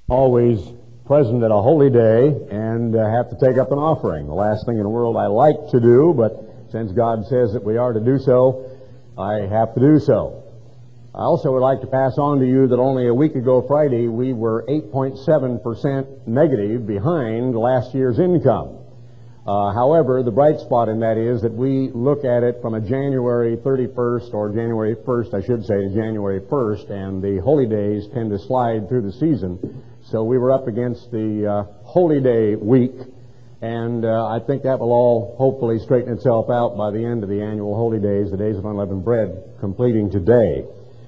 Always present at a holy day and have to take up an offering. The last thing in the world I like to do, but since God says that we are to do so, I have to do so. I also would like to pass on to you that only a week ago Friday we were 8.7% negative behind last year's income. However, the bright spot in that is that we look at it from a January 31st, or January 1st, I should say, to January 1st, and the holy days tend to slide through the season. So we were up against the holy day week, and I think that will all hopefully straighten itself out by the end of the annual holy days, the days of unleavened bread, completing today.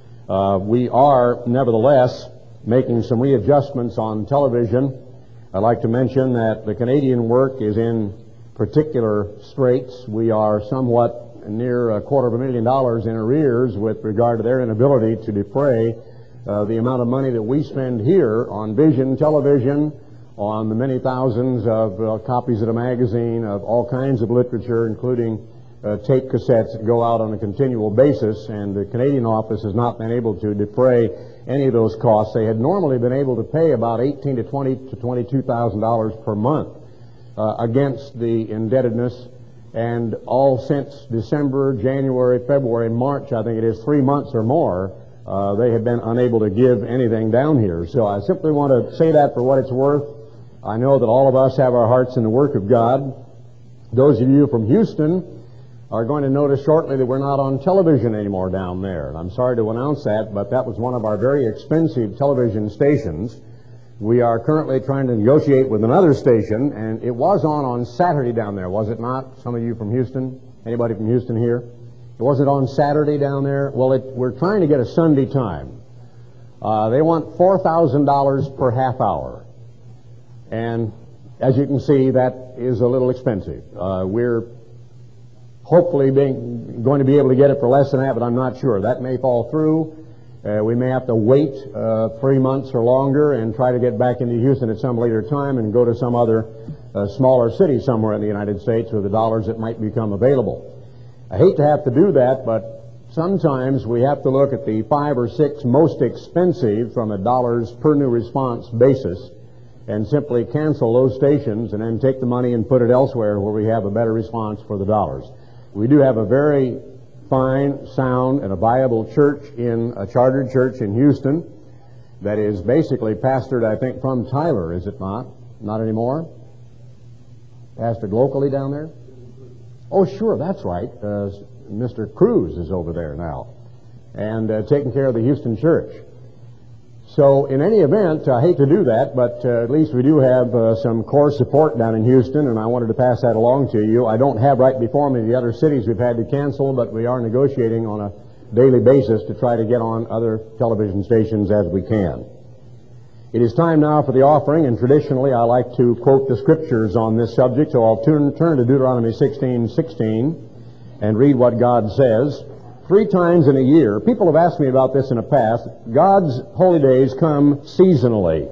We are, nevertheless, making some readjustments on television. I'd like to mention that the Canadian work is in particular straits. We are somewhat near $250,000 in arrears with regard to their inability to defray the amount of money that we spend here on vision, television, on the many thousands of copies of the magazine, of all kinds of literature, including tape cassettes that go out on a continual basis, and the Canadian office has not been able to defray any of those costs. They had normally been able to pay about $18,000 to $20,000 to $22,000 per month against the indebtedness, and all since December, January, February, March, I think it is 3 months or more, they have been unable to give anything down here. So I simply want to say that for what it's worth. I know that all of us have our hearts in the work of God. Those of you from Houston are going to notice shortly that we're not on television anymore down there. And I'm sorry to announce that, but that was one of our very expensive television stations. We are currently trying to negotiate with another station, and it was on Saturday down there, was it not? Some of you from Houston? Anybody from Houston here? Was it on Saturday down there? Well, we're trying to get a Sunday time. They want $4,000 per half hour. And as you can see, that is a little expensive. We're hopefully going to be able to get it for less than that, but I'm not sure. That may fall through. We may have to wait 3 months or longer and try to get back into Houston at some later time and go to some other smaller city somewhere in the United States with the dollars that might become available. I hate to have to do that, but sometimes we have to look at the 5 or 6 most expensive from a dollars per new response basis and simply cancel those stations and then take the money and put it elsewhere where we have a better response for the dollars. We do have a very fine, sound, and a viable church a chartered church in Houston that is basically pastored, I think, from Tyler, is it not? Not anymore? Pastored locally down there? Oh, sure, that's right. Mr. Cruz is over there now and taking care of the Houston church. So in any event, I hate to do that, but at least we do have some core support down in Houston, and I wanted to pass that along to you. I don't have right before me the other cities we've had to cancel, but we are negotiating on a daily basis to try to get on other television stations as we can. It is time now for the offering, and traditionally I like to quote the scriptures on this subject, so I'll turn to Deuteronomy 16:16 and read what God says. 3 times in a year, people have asked me about this in the past, God's holy days come seasonally.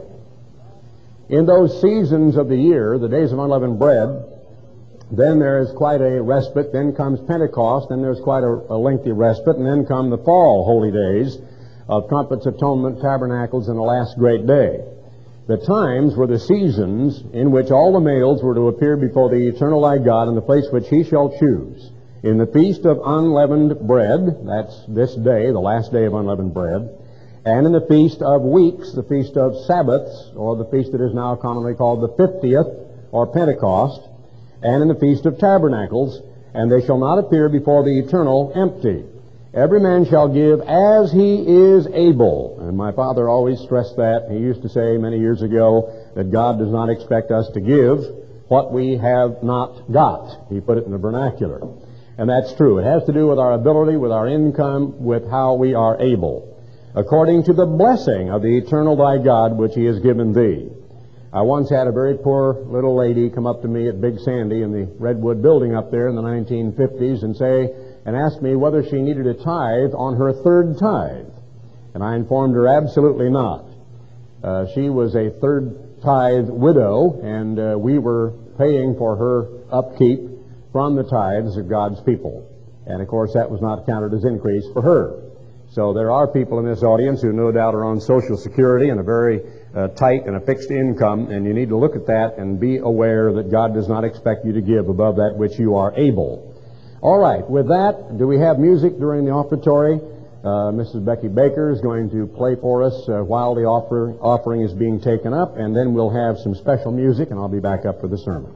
In those seasons of the year, the days of unleavened bread, then there is quite a respite, then comes Pentecost, then there's quite a lengthy respite, and then come the fall holy days of trumpets, atonement, tabernacles, and the last great day. The times were the seasons in which all the males were to appear before the eternal thy God in the place which he shall choose. In the feast of unleavened bread, that's this day, the last day of unleavened bread, and in the feast of weeks, the feast of Sabbaths, or the feast that is now commonly called the 50th, or Pentecost, and in the feast of tabernacles, and they shall not appear before the eternal empty. Every man shall give as he is able. And my father always stressed that. He used to say many years ago that God does not expect us to give what we have not got. He put it in the vernacular. And that's true. It has to do with our ability, with our income, with how we are able, according to the blessing of the eternal thy God which he has given thee. I once had a very poor little lady come up to me at Big Sandy in the Redwood building up there in the 1950s and asked me whether she needed a tithe on her third tithe. And I informed her absolutely not. She was a third tithe widow, and we were paying for her upkeep from the tithes of God's people. And, of course, that was not counted as increase for her. So there are people in this audience who no doubt are on Social Security and a very tight and a fixed income, and you need to look at that and be aware that God does not expect you to give above that which you are able. All right, with that, do we have music during the offertory? Mrs. Becky Baker is going to play for us while the offering is being taken up, and then we'll have some special music, and I'll be back up for the sermon.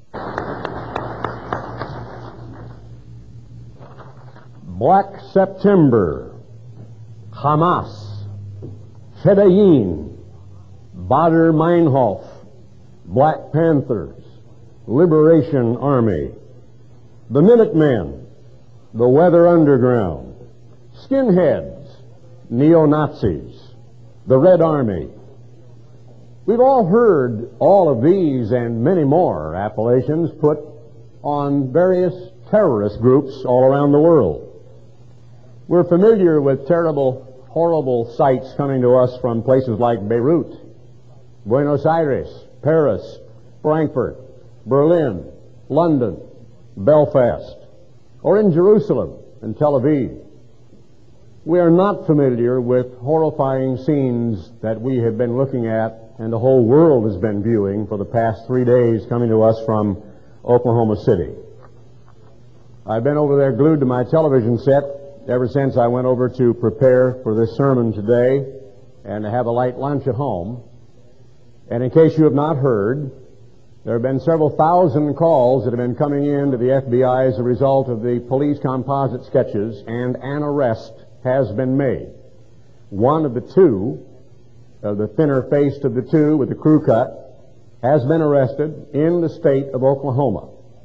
Black September, Hamas, Fedayeen, Baader Meinhof, Black Panthers, Liberation Army, the Minutemen, the Weather Underground, Skinheads, Neo-Nazis, the Red Army. We've all heard all of these and many more appellations put on various terrorist groups all around the world. We're familiar with terrible, horrible sights coming to us from places like Beirut, Buenos Aires, Paris, Frankfurt, Berlin, London, Belfast, or in Jerusalem and Tel Aviv. We are not familiar with horrifying scenes that we have been looking at and the whole world has been viewing for the past 3 days coming to us from Oklahoma City. I've been over there glued to my television set ever since I went over to prepare for this sermon today and to have a light lunch at home. And in case you have not heard, there have been several thousand calls that have been coming in to the FBI as a result of the police composite sketches, and an arrest has been made. One of the two, the thinner-faced of the two with the crew cut, has been arrested in the state of Oklahoma.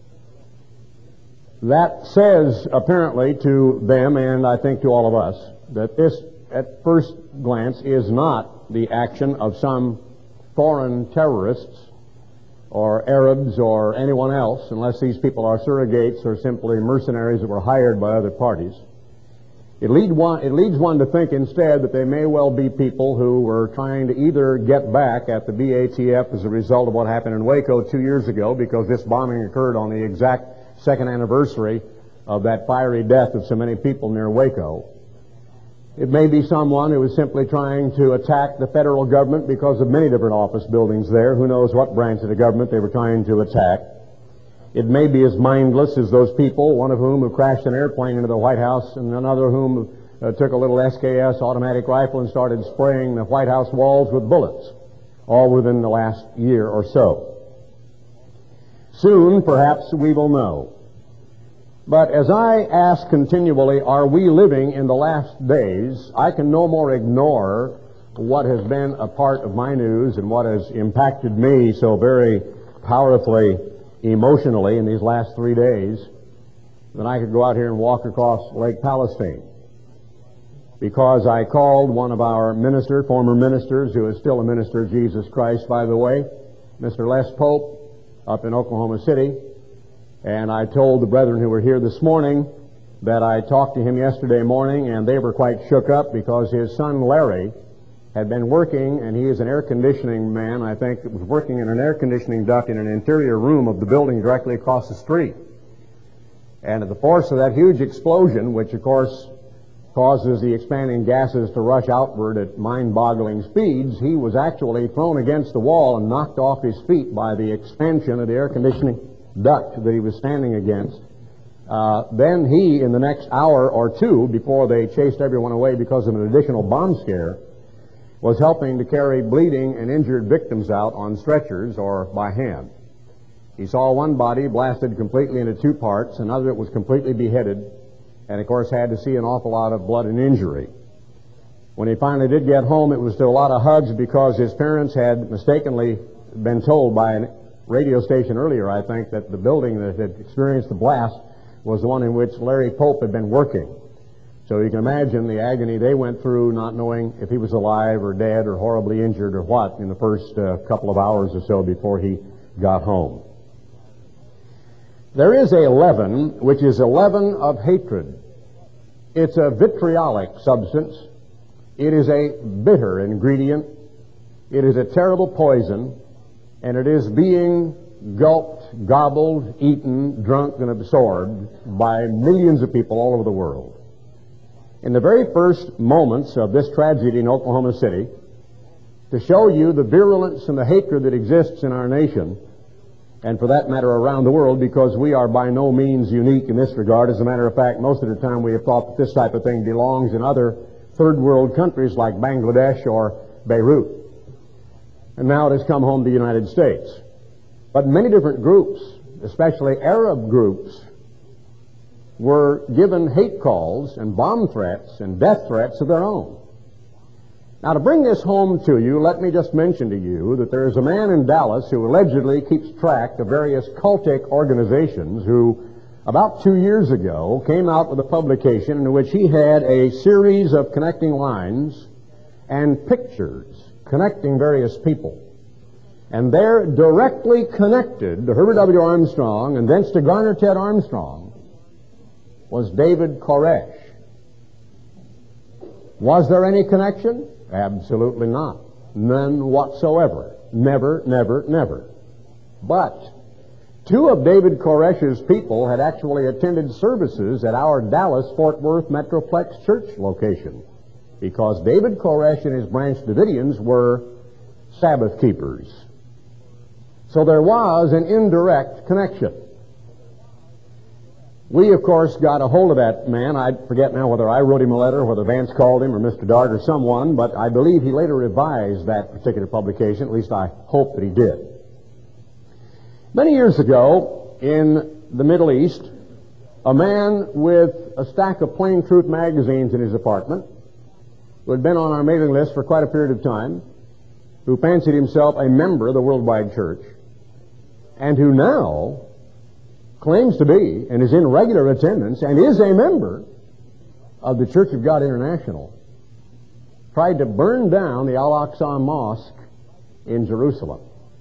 That says, apparently, to them, and I think to all of us, that this, at first glance, is not the action of some foreign terrorists or Arabs or anyone else, unless these people are surrogates or simply mercenaries that were hired by other parties. It leads one to think instead that they may well be people who were trying to either get back at the BATF as a result of what happened in Waco 2 years ago, because this bombing occurred on the exact second anniversary of that fiery death of so many people near Waco. It may be someone who is simply trying to attack the federal government because of many different office buildings there. Who knows what branch of the government they were trying to attack. It may be as mindless as those people, one of whom who crashed an airplane into the White House, and another whom took a little SKS automatic rifle and started spraying the White House walls with bullets, all within the last year or so. Soon, perhaps, we will know. But as I ask continually, are we living in the last days, I can no more ignore what has been a part of my news and what has impacted me so very powerfully emotionally in these last 3 days than I could go out here and walk across Lake Palestine. Because I called one of our former ministers, who is still a minister of Jesus Christ, by the way, Mr. Les Pope, up in Oklahoma City, and I told the brethren who were here this morning that I talked to him yesterday morning, and they were quite shook up because his son Larry had been working, and he is an air conditioning man, I think, was working in an air conditioning duct in an interior room of the building directly across the street. And at the force of that huge explosion, which of course causes the expanding gases to rush outward at mind-boggling speeds, he was actually thrown against the wall and knocked off his feet by the expansion of the air conditioning duct that he was standing against. Then he, in the next hour or two, before they chased everyone away because of an additional bomb scare, was helping to carry bleeding and injured victims out on stretchers or by hand. He saw one body blasted completely into two parts, another that was completely beheaded, and of course had to see an awful lot of blood and injury. When he finally did get home, it was to a lot of hugs because his parents had mistakenly been told by a radio station earlier, I think, that the building that had experienced the blast was the one in which Larry Pope had been working. So you can imagine the agony they went through, not knowing if he was alive or dead or horribly injured or what in the first couple of hours or so before he got home. There is a leaven, which is a leaven of hatred. It's a vitriolic substance. It is a bitter ingredient. It is a terrible poison, and it is being gulped, gobbled, eaten, drunk, and absorbed by millions of people all over the world. in the very first moments of this tragedy in Oklahoma City to show you the virulence and the hatred that exists in our nation, and for that matter around the world, because we are by no means unique in this regard. As a matter of fact, most of the time we have thought that this type of thing belongs in other third world countries like Bangladesh or Beirut. And now it has come home to the United States. But many different groups, especially Arab groups, were given hate calls and bomb threats and death threats of their own. Now, to bring this home to you, let me just mention to you that there is a man in Dallas who allegedly keeps track of various cultic organizations who, about 2 years ago, came out with a publication in which he had a series of connecting lines and pictures connecting various people. And they're directly connected to Herbert W. Armstrong and thence to Garner Ted Armstrong was David Koresh. Was there any connection? Absolutely not. None whatsoever. Never, never, never. But two of David Koresh's people had actually attended services at our Dallas-Fort Worth Metroplex church location, because David Koresh and his Branch Davidians were Sabbath keepers. So there was an indirect connection. We, of course, got a hold of that man. I forget now whether I wrote him a letter, whether Vance called him, or Mr. Dart or someone, but I believe he later revised that particular publication. At least I hope that he did. Many years ago, in the Middle East, a man with a stack of Plain Truth magazines in his apartment, who had been on our mailing list for quite a period of time, who fancied himself a member of the Worldwide Church, and who now claims to be and is in regular attendance and is a member of the Church of God International, tried to burn down the Al-Aqsa Mosque in Jerusalem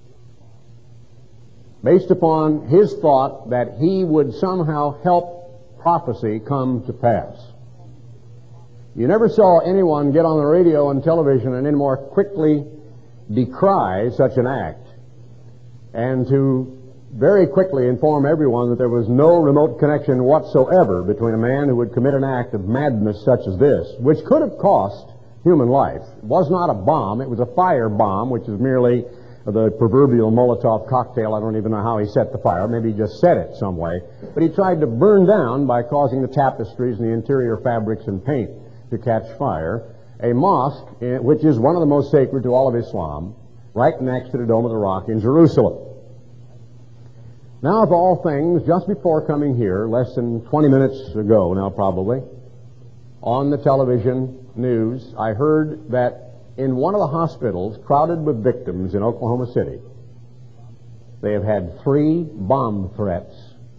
based upon his thought that he would somehow help prophecy come to pass. You never saw anyone get on the radio and television and any more quickly decry such an act and to very quickly inform everyone that there was no remote connection whatsoever between a man who would commit an act of madness such as this, which could have cost human life. It was not a bomb, it was a fire bomb, which is merely the proverbial Molotov cocktail. I don't even know how he set the fire. Maybe he just set it some way. But he tried to burn down, by causing the tapestries and the interior fabrics and paint to catch fire, a mosque, which is one of the most sacred to all of Islam, right next to the Dome of the Rock in Jerusalem. Now, of all things, just before coming here, less than 20 minutes ago now probably, on the television news, I heard that in one of the hospitals crowded with victims in Oklahoma City, they have had 3 bomb threats.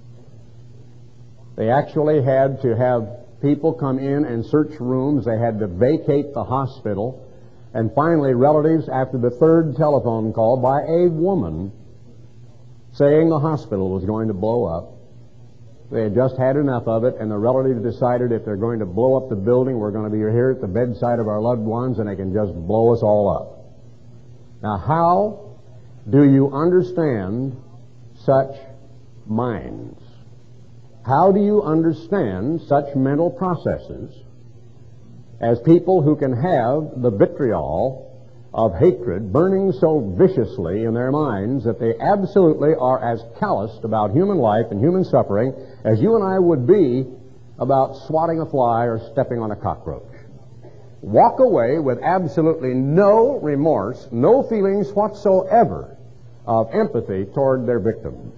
They actually had to have people come in and search rooms. They had to vacate the hospital. And finally, relatives, after the 3rd telephone call by a woman saying the hospital was going to blow up, they had just had enough of it, and the relatives decided if they're going to blow up the building, we're going to be here at the bedside of our loved ones, and they can just blow us all up. Now, how do you understand such minds? How do you understand such mental processes as people who can have the vitriol of hatred burning so viciously in their minds that they absolutely are as calloused about human life and human suffering as you and I would be about swatting a fly or stepping on a cockroach? Walk away with absolutely no remorse, no feelings whatsoever of empathy toward their victims.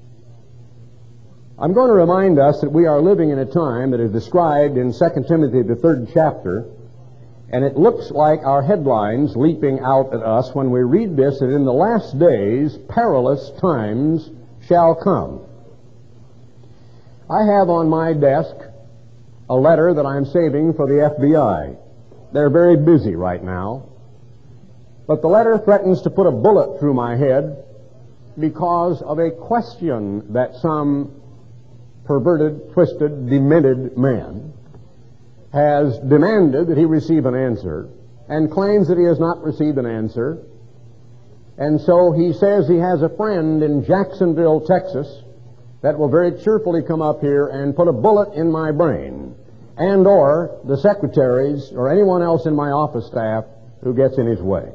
I'm going to remind us that we are living in a time that is described in 2 Timothy, the 3rd chapter, and it looks like our headlines leaping out at us when we read this, that in the last days perilous times shall come. I have on my desk a letter that I'm saving for the FBI. They're very busy right now. But the letter threatens to put a bullet through my head because of a question that some perverted, twisted, demented man has demanded that he receive an answer, and claims that he has not received an answer. And so he says he has a friend in Jacksonville, Texas, that will very cheerfully come up here and put a bullet in my brain and or the secretaries or anyone else in my office staff who gets in his way.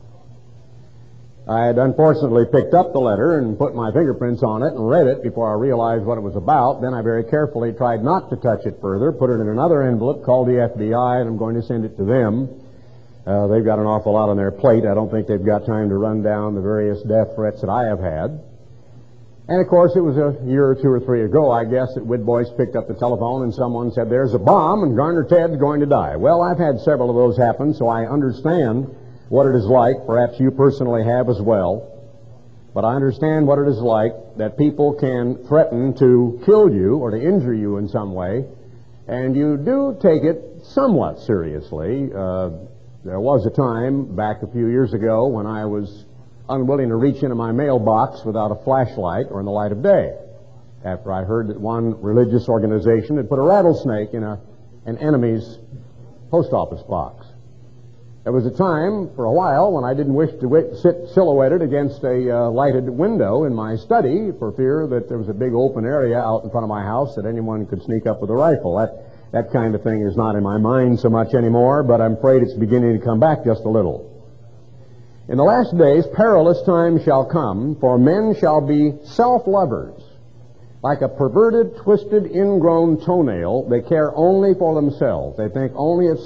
I had unfortunately picked up the letter and put my fingerprints on it and read it before I realized what it was about. Then I very carefully tried not to touch it further, put it in another envelope, called the FBI, and I'm going to send it to them. They've got an awful lot on their plate. I don't think they've got time to run down the various death threats that I have had. And, of course, it was a year or two or three ago, I guess, that Widboyce picked up the telephone and someone said, "There's a bomb and Garner Ted's going to die." Well, I've had several of those happen, so I understand what it is like. Perhaps you personally have as well. But I understand what it is like that people can threaten to kill you or to injure you in some way, and you do take it somewhat seriously. There was a time back a few years ago when I was unwilling to reach into my mailbox without a flashlight or in the light of day, after I heard that one religious organization had put a rattlesnake in an enemy's post office box. There was a time, for a while, when I didn't wish to sit silhouetted against a lighted window in my study for fear that there was a big open area out in front of my house that anyone could sneak up with a rifle. That kind of thing is not in my mind so much anymore, but I'm afraid it's beginning to come back just a little. In the last days, perilous times shall come, for men shall be self-lovers. Like a perverted, twisted, ingrown toenail, they care only for themselves. They think only of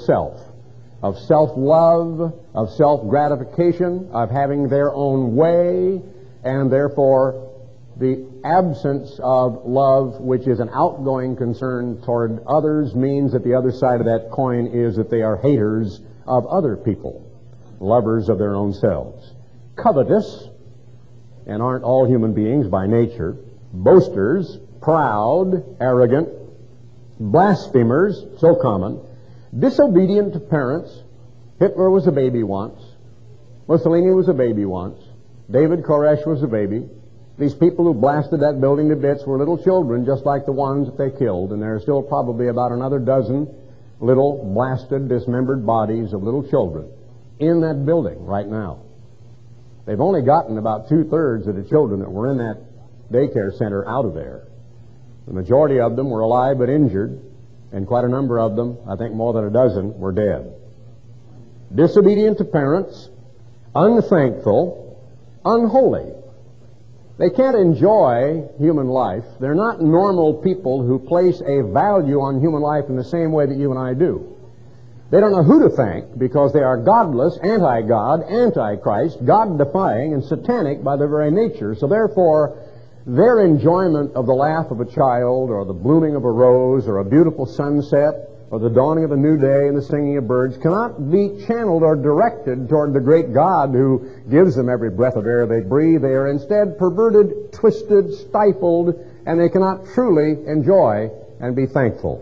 self-love, of self-gratification, of having their own way, and therefore the absence of love, which is an outgoing concern toward others, means that the other side of that coin is that they are haters of other people, lovers of their own selves. Covetous, and aren't all human beings by nature, boasters, proud, arrogant, blasphemers, so common, disobedient to parents. Hitler was a baby once. Mussolini was a baby once. David Koresh was a baby. These people who blasted that building to bits were little children, just like the ones that they killed, and there are still probably about another dozen little blasted, dismembered bodies of little children in that building right now. They've only gotten about 2/3 of the children that were in that daycare center out of there. The majority of them were alive but injured, and quite a number of them, I think more than a dozen, were dead. Disobedient to parents, unthankful, unholy. They can't enjoy human life. They're not normal people who place a value on human life in the same way that you and I do. They don't know who to thank because they are godless, anti-God, anti-Christ, God-defying, and satanic by their very nature. So therefore, their enjoyment of the laugh of a child or the blooming of a rose or a beautiful sunset or the dawning of a new day and the singing of birds cannot be channeled or directed toward the great God who gives them every breath of air they breathe. They are instead perverted, twisted, stifled, and they cannot truly enjoy and be thankful.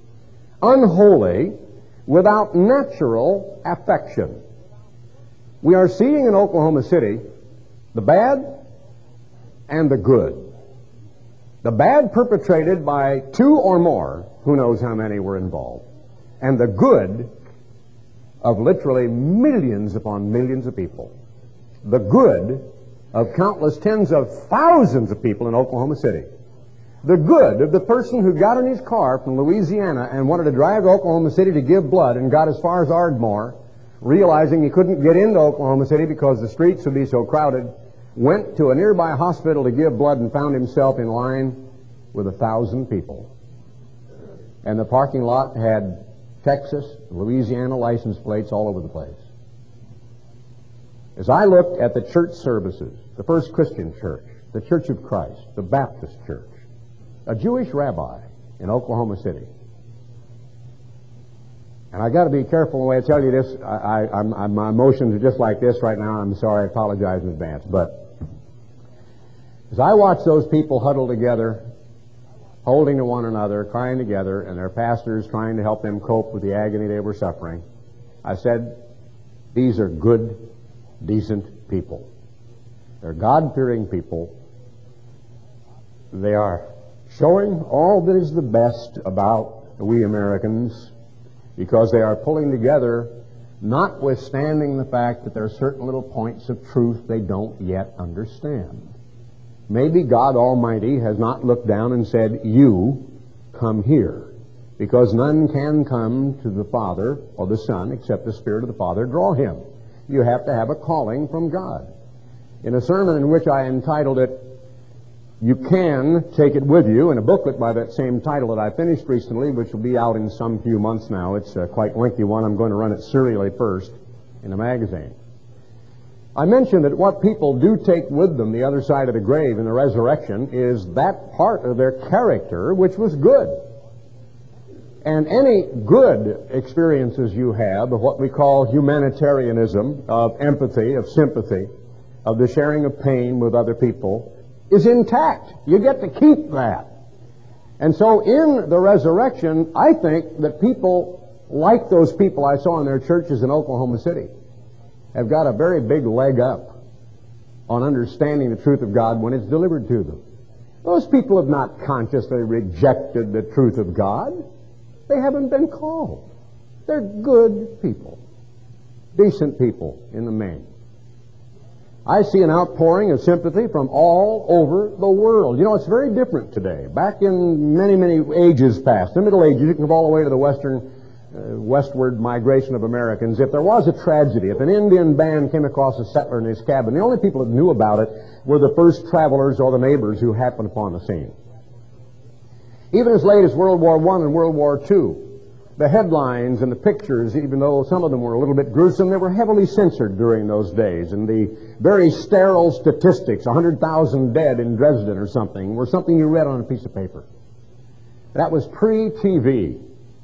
Unholy, without natural affection. We are seeing in Oklahoma City the bad and the good. The bad perpetrated by two or more, who knows how many were involved, and the good of literally millions upon millions of people. The good of countless tens of thousands of people in Oklahoma City. The good of the person who got in his car from Louisiana and wanted to drive to Oklahoma City to give blood and got as far as Ardmore, realizing he couldn't get into Oklahoma City because the streets would be so crowded, went to a nearby hospital to give blood and found himself in line with 1,000 people. And the parking lot had Texas, Louisiana license plates all over the place. As I looked at the church services, the First Christian Church, the Church of Christ, the Baptist Church, a Jewish rabbi in Oklahoma City. And I got to be careful the way I tell you this. My emotions are just like this right now. I'm sorry. I apologize in advance. But as I watch those people huddle together, holding to one another, crying together, and their pastors trying to help them cope with the agony they were suffering, I said, these are good, decent people. They're God-fearing people. They are showing all that is the best about we Americans because they are pulling together, notwithstanding the fact that there are certain little points of truth they don't yet understand. Maybe God Almighty has not looked down and said, you come here. because none can come to the Father or the Son except the Spirit of the Father draw him. You have to have a calling from God. In a sermon in which I entitled it, "You Can Take It With You," in a booklet by that same title that I finished recently, which will be out in some few months now. It's a quite lengthy one. I'm going to run it serially first in a magazine. I mentioned that what people do take with them the other side of the grave in the resurrection is that part of their character which was good. And any good experiences you have of what we call humanitarianism, of empathy, of sympathy, of the sharing of pain with other people, is intact. You get to keep that. And so in the resurrection, I think that people like those people I saw in their churches in Oklahoma City have got a very big leg up on understanding the truth of God when it's delivered to them. Those people have not consciously rejected the truth of God. They haven't been called. They're good people, decent people in the main. I see an outpouring of sympathy from all over the world. You know, it's very different today. Back in many, many ages past, the Middle Ages, you can go all the way to the westward migration of Americans. If there was a tragedy, if an Indian band came across a settler in his cabin, the only people that knew about it were the first travelers or the neighbors who happened upon the scene. Even as late as World War I and World War II, the headlines and the pictures, even though some of them were a little bit gruesome, they were heavily censored during those days. And the very sterile statistics, 100,000 dead in Dresden or something, were something you read on a piece of paper. That was pre-TV.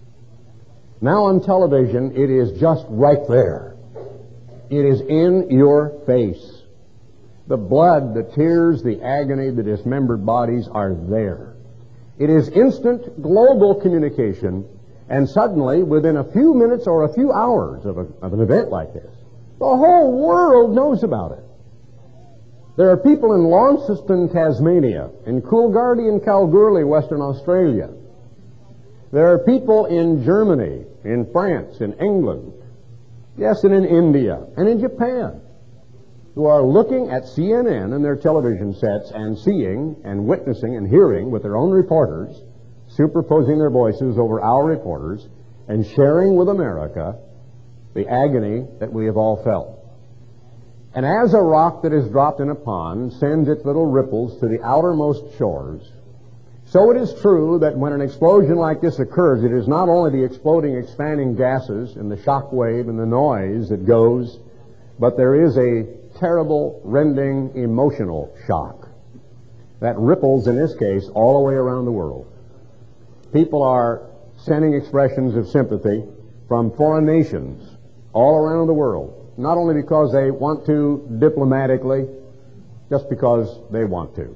Now on television, it is just right there. It is in your face. The blood, the tears, the agony, the dismembered bodies are there. It is instant global communication, and suddenly, within a few minutes or a few hours of an event like this, the whole world knows about it. There are people in Launceston, Tasmania, in Coolgardie and Kalgoorlie, Western Australia. There are people in Germany, in France, in England, yes, and in India, and in Japan, who are looking at CNN and their television sets and seeing and witnessing and hearing with their own reporters, superposing their voices over our reporters, and sharing with America the agony that we have all felt. And as a rock that is dropped in a pond sends its little ripples to the outermost shores, so it is true that when an explosion like this occurs, it is not only the exploding, expanding gases and the shock wave and the noise that goes, but there is a terrible, rending, emotional shock that ripples, in this case, all the way around the world. People are sending expressions of sympathy from foreign nations all around the world, not only because they want to diplomatically, just because they want to.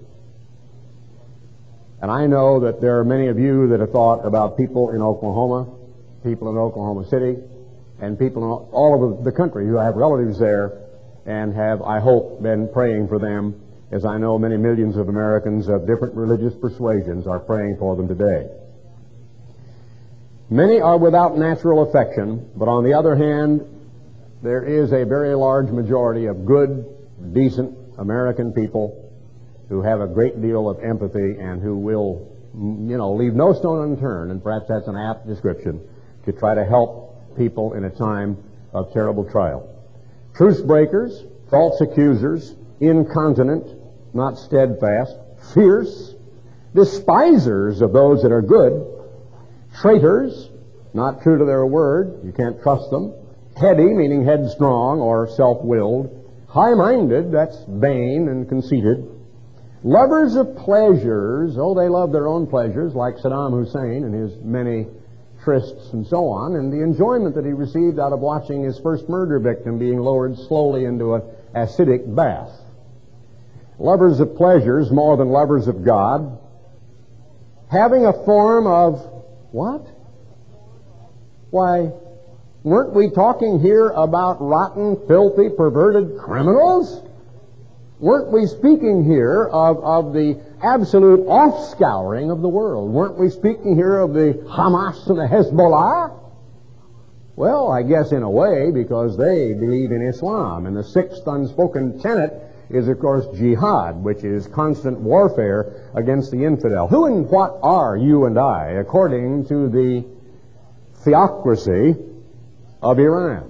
And I know that there are many of you that have thought about people in Oklahoma, people in Oklahoma City, and people in all over the country who have relatives there and have, I hope, been praying for them, as I know many millions of Americans of different religious persuasions are praying for them today. Many are without natural affection, but on the other hand, there is a very large majority of good, decent American people who have a great deal of empathy and who will, leave no stone unturned, and perhaps that's an apt description, to try to help people in a time of terrible trial. Truce breakers, false accusers, incontinent, not steadfast, fierce, despisers of those that are good, traitors, not true to their word, you can't trust them, heady, meaning headstrong or self-willed, high-minded, that's vain and conceited, lovers of pleasures, they love their own pleasures, like Saddam Hussein and his many trysts and so on, and the enjoyment that he received out of watching his first murder victim being lowered slowly into an acidic bath. Lovers of pleasures more than lovers of God, having a form of what? Why, weren't we talking here about rotten, filthy, perverted criminals? Weren't we speaking here of the absolute offscouring of the world? Weren't we speaking here of the Hamas and the Hezbollah? Well, I guess in a way, because they believe in Islam, and the sixth unspoken tenet is, of course, jihad, which is constant warfare against the infidel. Who and what are you and I, according to the theocracy of Iran?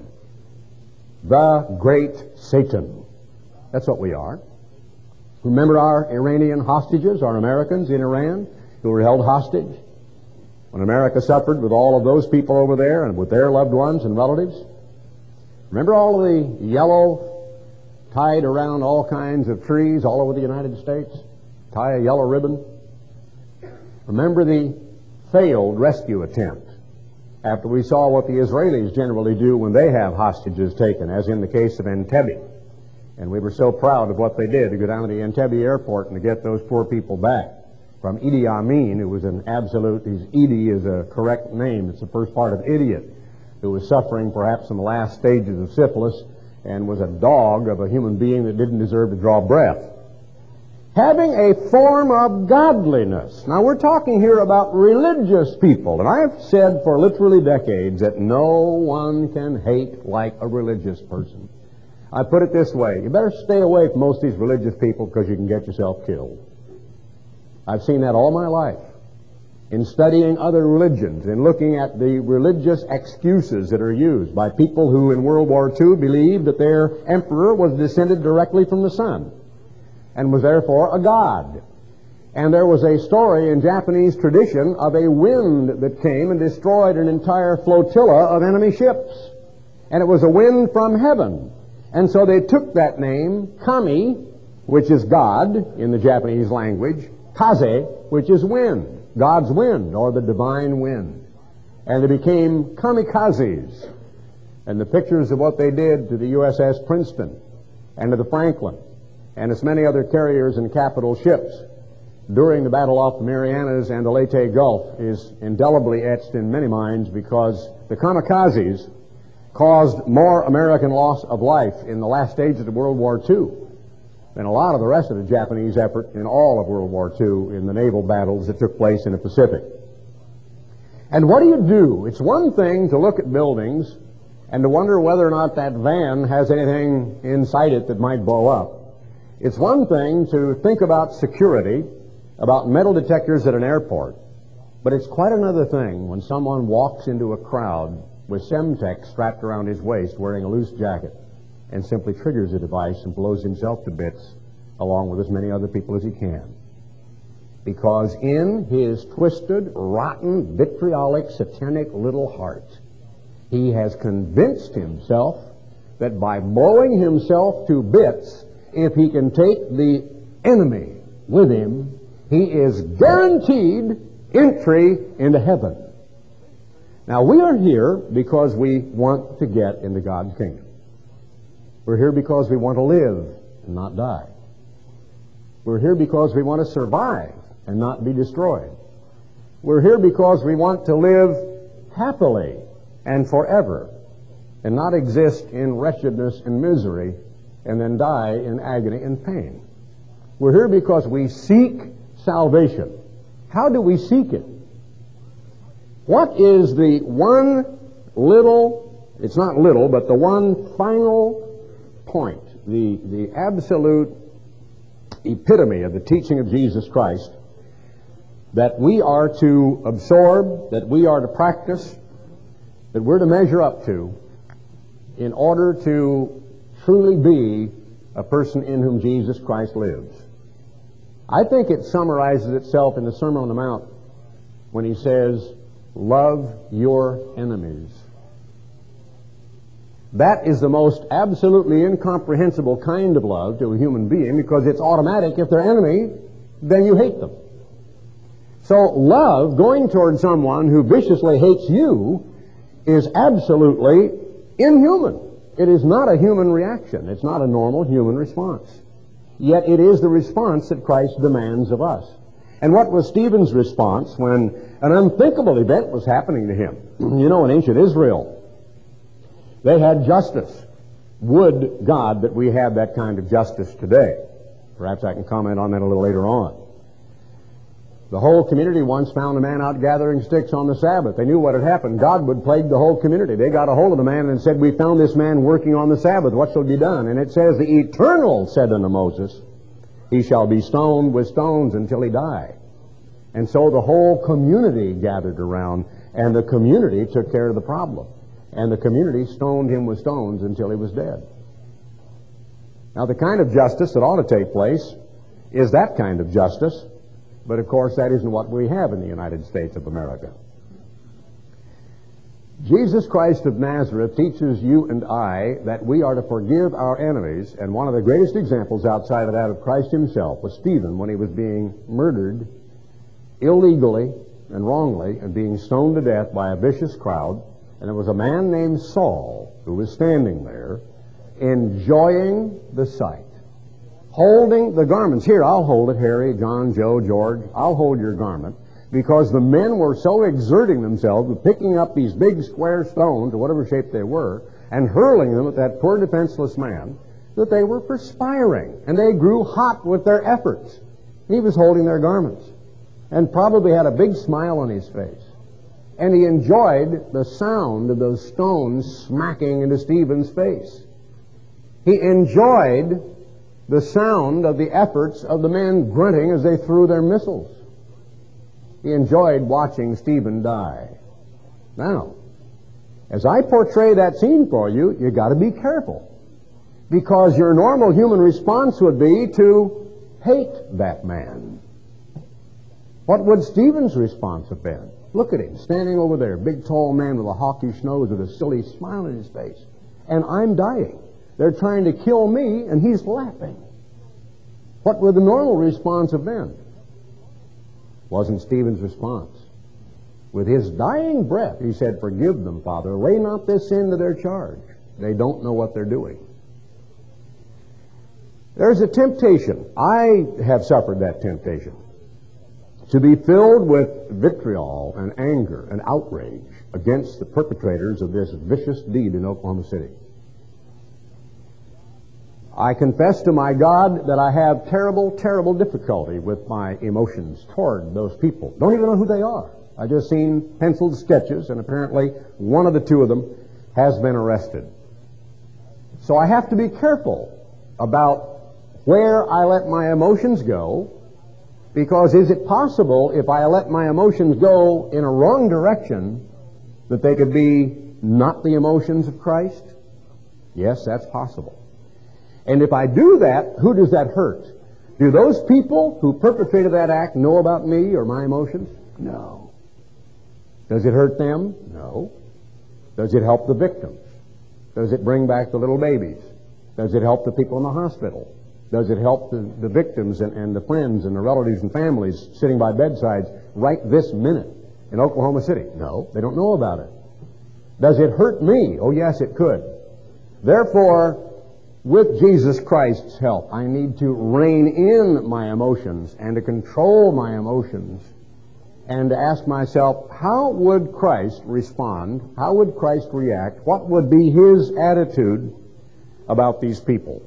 The great Satan. That's what we are. Remember our Iranian hostages, our Americans in Iran, who were held hostage when America suffered with all of those people over there and with their loved ones and relatives? Remember all of the yellow tied around all kinds of trees all over the United States? Tie a yellow ribbon. Remember the failed rescue attempt after we saw what the Israelis generally do when they have hostages taken, as in the case of Entebbe. And we were so proud of what they did to go down to the Entebbe airport and to get those poor people back from Idi Amin, who was an absolute, Idi is a correct name, it's the first part of idiot, who was suffering perhaps in the last stages of syphilis and was a dog of a human being that didn't deserve to draw breath. Having a form of godliness. Now we're talking here about religious people, and I have said for literally decades that no one can hate like a religious person. I put it this way, you better stay away from most of these religious people because you can get yourself killed. I've seen that all my life in studying other religions and looking at the religious excuses that are used by people who in World War II believed that their emperor was descended directly from the sun and was therefore a god. And there was a story in Japanese tradition of a wind that came and destroyed an entire flotilla of enemy ships. And it was a wind from heaven. And so they took that name, Kami, which is God in the Japanese language, Kaze, which is wind, God's wind, or the divine wind. And they became kamikazes. And the pictures of what they did to the USS Princeton and to the Franklin and as many other carriers and capital ships during the battle off the Marianas and the Leyte Gulf is indelibly etched in many minds because the kamikazes caused more American loss of life in the last stages of World War II than a lot of the rest of the Japanese effort in all of World War II in the naval battles that took place in the Pacific. And what do? It's one thing to look at buildings and to wonder whether or not that van has anything inside it that might blow up. It's one thing to think about security, about metal detectors at an airport, but it's quite another thing when someone walks into a crowd with Semtex strapped around his waist wearing a loose jacket and simply triggers a device and blows himself to bits along with as many other people as he can. Because in his twisted, rotten, vitriolic, satanic little heart, he has convinced himself that by blowing himself to bits, if he can take the enemy with him, he is guaranteed entry into heaven. Now, we are here because we want to get into God's kingdom. We're here because we want to live and not die. We're here because we want to survive and not be destroyed. We're here because we want to live happily and forever and not exist in wretchedness and misery and then die in agony and pain. We're here because we seek salvation. How do we seek it? What is the one little, it's not little, but the one final point, the absolute epitome of the teaching of Jesus Christ that we are to absorb, that we are to practice, that we're to measure up to in order to truly be a person in whom Jesus Christ lives? I think it summarizes itself in the Sermon on the Mount when he says, love your enemies. That is the most absolutely incomprehensible kind of love to a human being because it's automatic. If they're enemy, then you hate them. So love, going toward someone who viciously hates you, is absolutely inhuman. It is not a human reaction. It's not a normal human response. Yet it is the response that Christ demands of us. And what was Stephen's response when an unthinkable event was happening to him? You know, in ancient Israel, they had justice. Would God that we had that kind of justice today? Perhaps I can comment on that a little later on. The whole community once found a man out gathering sticks on the Sabbath. They knew what had happened. God would plague the whole community. They got a hold of the man and said, "We found this man working on the Sabbath. What shall be done?" And it says, "The Eternal said unto Moses, He shall be stoned with stones until he die." And so the whole community gathered around, and the community took care of the problem. And the community stoned him with stones until he was dead. Now, the kind of justice that ought to take place is that kind of justice. But, of course, that isn't what we have in the United States of America. Jesus Christ of Nazareth teaches you and I that we are to forgive our enemies, and one of the greatest examples outside of that of Christ himself was Stephen when he was being murdered illegally and wrongly and being stoned to death by a vicious crowd. And there was a man named Saul who was standing there enjoying the sight, holding the garments. "Here, I'll hold it, Harry, John, Joe, George. I'll hold your garment." Because the men were so exerting themselves with picking up these big square stones, or whatever shape they were, and hurling them at that poor defenseless man, that they were perspiring, and they grew hot with their efforts. He was holding their garments, and probably had a big smile on his face. And he enjoyed the sound of those stones smacking into Stephen's face. He enjoyed the sound of the efforts of the men grunting as they threw their missiles. He enjoyed watching Stephen die. Now, as I portray that scene for you, you got to be careful, because your normal human response would be to hate that man. What would Stephen's response have been? Look at him, standing over there, big tall man with a hawkish nose with a silly smile on his face. And I'm dying. They're trying to kill me, and he's laughing. What would the normal response have been? Wasn't Stephen's response. With his dying breath, he said, "Forgive them, Father. Lay not this sin to their charge. They don't know what they're doing." There's a temptation. I have suffered that temptation, to be filled with vitriol and anger and outrage against the perpetrators of this vicious deed in Oklahoma City. I confess to my God that I have terrible, terrible difficulty with my emotions toward those people. Don't even know who they are. I just seen penciled sketches, and apparently one of the two of them has been arrested. So I have to be careful about where I let my emotions go, because is it possible, if I let my emotions go in a wrong direction, that they could be not the emotions of Christ? Yes, that's possible. And if I do that, who does that hurt? Do those people who perpetrated that act know about me or my emotions? No. Does it hurt them? No. Does it help the victims? Does it bring back the little babies? Does it help the people in the hospital? Does it help the victims and the friends and the relatives and families sitting by bedsides right this minute in Oklahoma City? No, they don't know about it. Does it hurt me? Oh, yes, it could. Therefore, with Jesus Christ's help, I need to rein in my emotions and to control my emotions and to ask myself, how would Christ respond? How would Christ react? What would be his attitude about these people?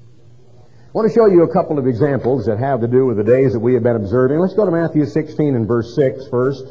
I want to show you a couple of examples that have to do with the days that we have been observing. Let's go to Matthew 16 and verse 6 first.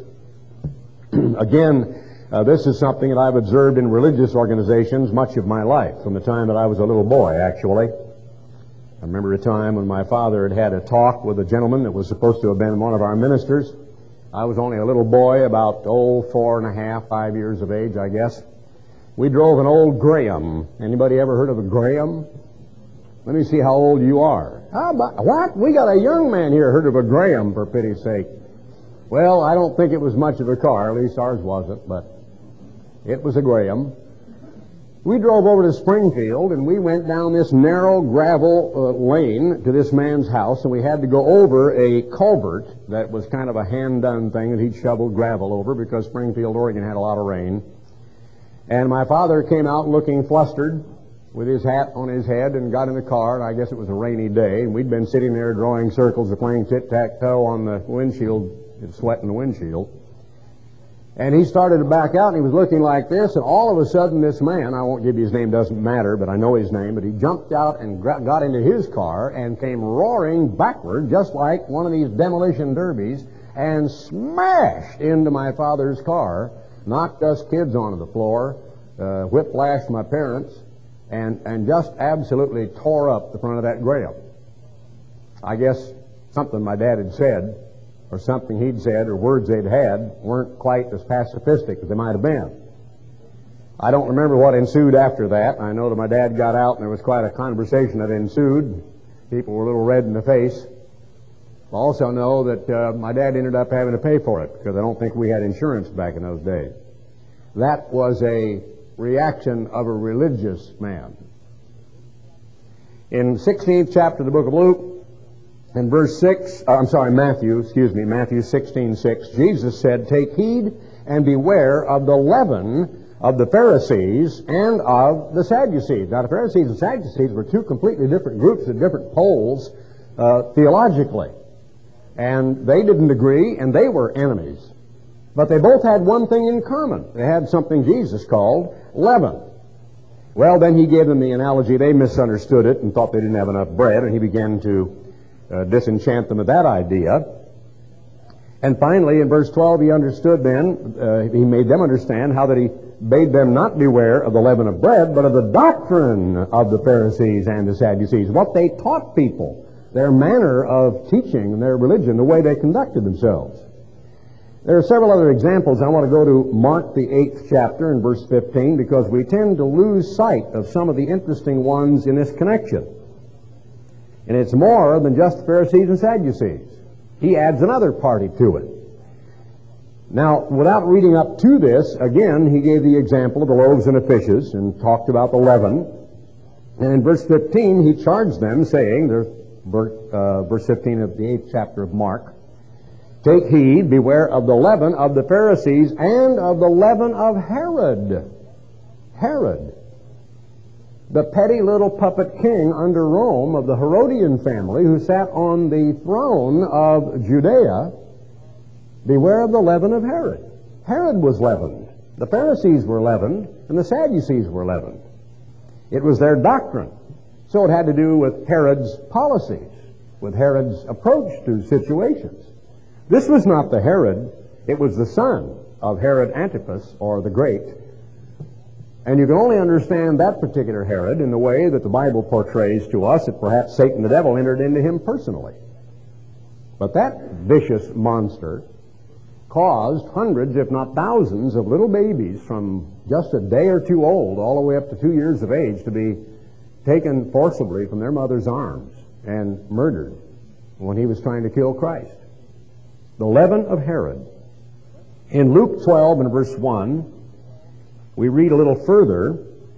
Again, this is something that I've observed in religious organizations much of my life, from the time that I was a little boy, actually. I remember a time when my father had a talk with a gentleman that was supposed to have been one of our ministers. I was only a little boy, about 4.5, 5 years of age, I guess. We drove an old Graham. Anybody ever heard of a Graham? Let me see how old you are. How about, what? We got a young man here heard of a Graham, for pity's sake. Well, I don't think it was much of a car, at least ours wasn't, but it was a Graham. We drove over to Springfield, and we went down this narrow gravel lane to this man's house, and we had to go over a culvert that was kind of a hand-done thing that he'd shoveled gravel over because Springfield, Oregon had a lot of rain. And my father came out looking flustered with his hat on his head and got in the car, and I guess it was a rainy day, and we'd been sitting there drawing circles or playing tic-tac-toe on the windshield, sweating the windshield. And he started to back out, and he was looking like this, and all of a sudden this man, I won't give you his name, doesn't matter, but I know his name, but he jumped out and got into his car and came roaring backward, just like one of these demolition derbies, and smashed into my father's car, knocked us kids onto the floor, whiplashed my parents, and just absolutely tore up the front of that Grail. I guess something my dad had said, or something he'd said, or words they'd had, weren't quite as pacifistic as they might have been. I don't remember what ensued after that. I know that my dad got out and there was quite a conversation that ensued. People were a little red in the face. I also know that my dad ended up having to pay for it because I don't think we had insurance back in those days. That was a reaction of a religious man. In 16th chapter of the book of Luke, in verse 6, Matthew 16:6, Jesus said, "Take heed and beware of the leaven of the Pharisees and of the Sadducees." Now, the Pharisees and Sadducees were two completely different groups at different poles theologically. And they didn't agree, and they were enemies. But they both had one thing in common. They had something Jesus called leaven. Well, then he gave them the analogy. They misunderstood it and thought they didn't have enough bread, and he began to disenchant them with that idea. And finally, in verse 12, he understood then, he made them understand how that he bade them not beware of the leaven of bread, but of the doctrine of the Pharisees and the Sadducees, what they taught people, their manner of teaching, their religion, the way they conducted themselves. There are several other examples. I want to go to Mark, the 8th chapter, and verse 15, because we tend to lose sight of some of the interesting ones in this connection. And it's more than just Pharisees and Sadducees. He adds another party to it. Now, without reading up to this, again, he gave the example of the loaves and the fishes and talked about the leaven. And in verse 15, he charged them, saying, verse 15 of the 8th chapter of Mark, "Take heed, beware of the leaven of the Pharisees and of the leaven of Herod." Herod, the petty little puppet king under Rome of the Herodian family who sat on the throne of Judea. Beware of the leaven of Herod. Herod was leavened. The Pharisees were leavened, and the Sadducees were leavened. It was their doctrine. So it had to do with Herod's policies, with Herod's approach to situations. This was not the Herod, it was the son of Herod Antipas, or the Great. And you can only understand that particular Herod in the way that the Bible portrays to us that perhaps Satan the devil entered into him personally. But that vicious monster caused hundreds, if not thousands, of little babies from just a day or two old all the way up to 2 years of age to be taken forcibly from their mother's arms and murdered when he was trying to kill Christ. The leaven of Herod. In Luke 12 and verse 1, we read a little further,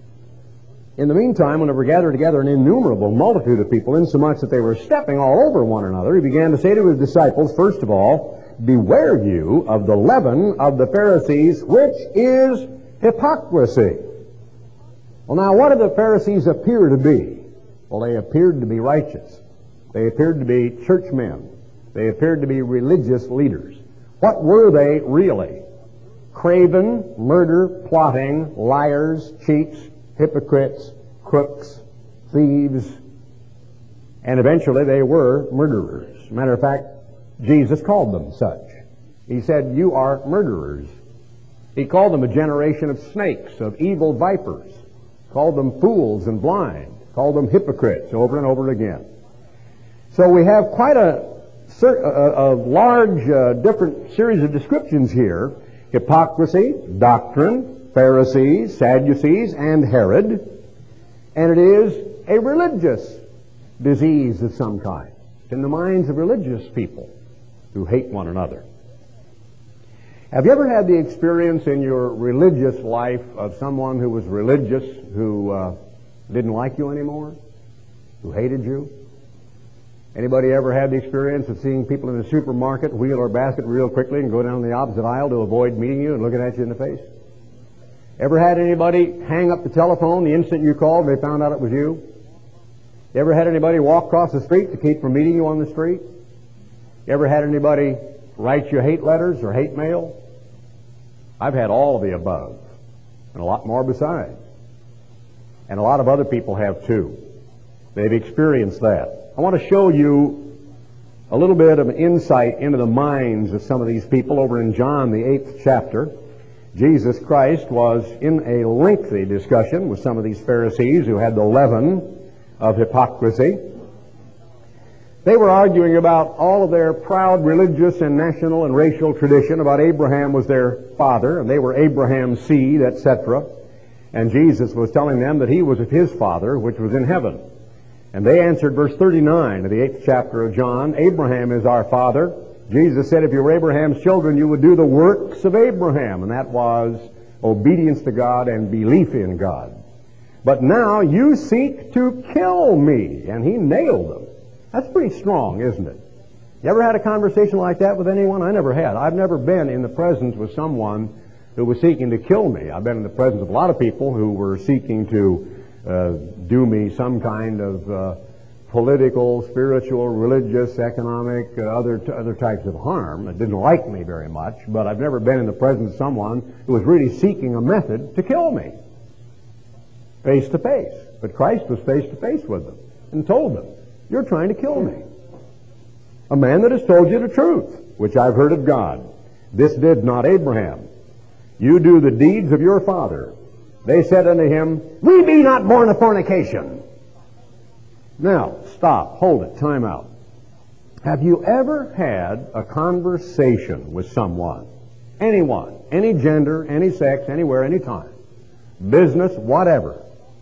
"In the meantime, when there were gathered together an innumerable multitude of people, insomuch that they were stepping all over one another, he began to say to his disciples, first of all, beware you of the leaven of the Pharisees, which is hypocrisy." Well, now, what did the Pharisees appear to be? Well, they appeared to be righteous. They appeared to be churchmen. They appeared to be religious leaders. What were they really? Craven, murder, plotting, liars, cheats, hypocrites, crooks, thieves, and eventually they were murderers. Matter of fact, Jesus called them such. He said, "You are murderers." He called them a generation of snakes, of evil vipers. Called them fools and blind. Called them hypocrites over and over again. So we have quite a large different series of descriptions here. Hypocrisy, doctrine, Pharisees, Sadducees, and Herod. And it is a religious disease of some kind. It's in the minds of religious people who hate one another. Have you ever had the experience in your religious life of someone who was religious who didn't like you anymore? Who hated you? Anybody ever had the experience of seeing people in the supermarket wheel or basket real quickly and go down the opposite aisle to avoid meeting you and looking at you in the face? Ever had anybody hang up the telephone the instant you called and they found out it was you? You ever had anybody walk across the street to keep from meeting you on the street? You ever had anybody write you hate letters or hate mail? I've had all of the above, and a lot more besides. And a lot of other people have too. They've experienced that. I want to show you a little bit of an insight into the minds of some of these people over in John, the 8th chapter. Jesus Christ was in a lengthy discussion with some of these Pharisees who had the leaven of hypocrisy. They were arguing about all of their proud religious and national and racial tradition, about Abraham was their father, and they were Abraham's seed, etc. And Jesus was telling them that he was of his Father, which was in heaven. And they answered, verse 39 of the 8th chapter of John, Abraham is our father. Jesus said, if you were Abraham's children, you would do the works of Abraham. And that was obedience to God and belief in God. But now you seek to kill me. And he nailed them. That's pretty strong, isn't it? You ever had a conversation like that with anyone? I never had. I've never been in the presence with someone who was seeking to kill me. I've been in the presence of a lot of people who were seeking to do me some kind of political, spiritual, religious, economic, other types of harm. That didn't like me very much, but I've never been in the presence of someone who was really seeking a method to kill me, face to face. But Christ was face to face with them and told them, you're trying to kill me. A man that has told you the truth, which I've heard of God. This did not Abraham. You do the deeds of your father. They said unto him, we be not born of fornication. Now, stop, hold it, time out. Have you ever had a conversation with someone, anyone, any gender, any sex, anywhere, anytime, business, whatever,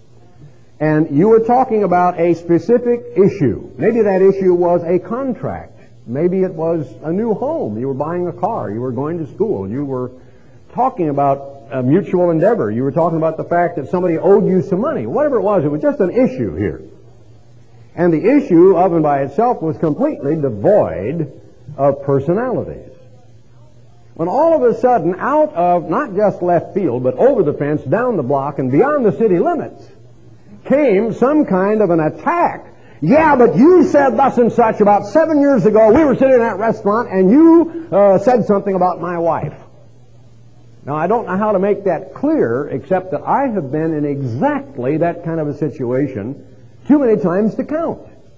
and you were talking about a specific issue? Maybe that issue was a contract. Maybe it was a new home. You were buying a car. You were going to school. You were talking about a mutual endeavor. You were talking about the fact that somebody owed you some money. Whatever it was just an issue here. And the issue of and by itself was completely devoid of personalities. When all of a sudden, out of not just left field, but over the fence, down the block, and beyond the city limits, came some kind of an attack. Yeah, but you said thus and such about 7 years ago. We were sitting in that restaurant, and you said something about my wife. Now, I don't know how to make that clear, except that I have been in exactly that kind of a situation too many times to count.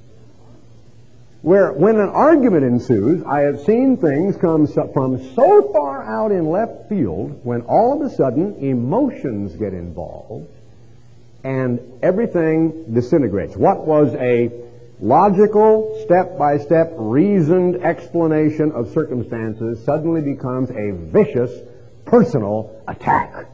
Where when an argument ensues, I have seen things come from so far out in left field when all of a sudden emotions get involved and everything disintegrates. What was a logical, step-by-step, reasoned explanation of circumstances suddenly becomes a vicious personal attack.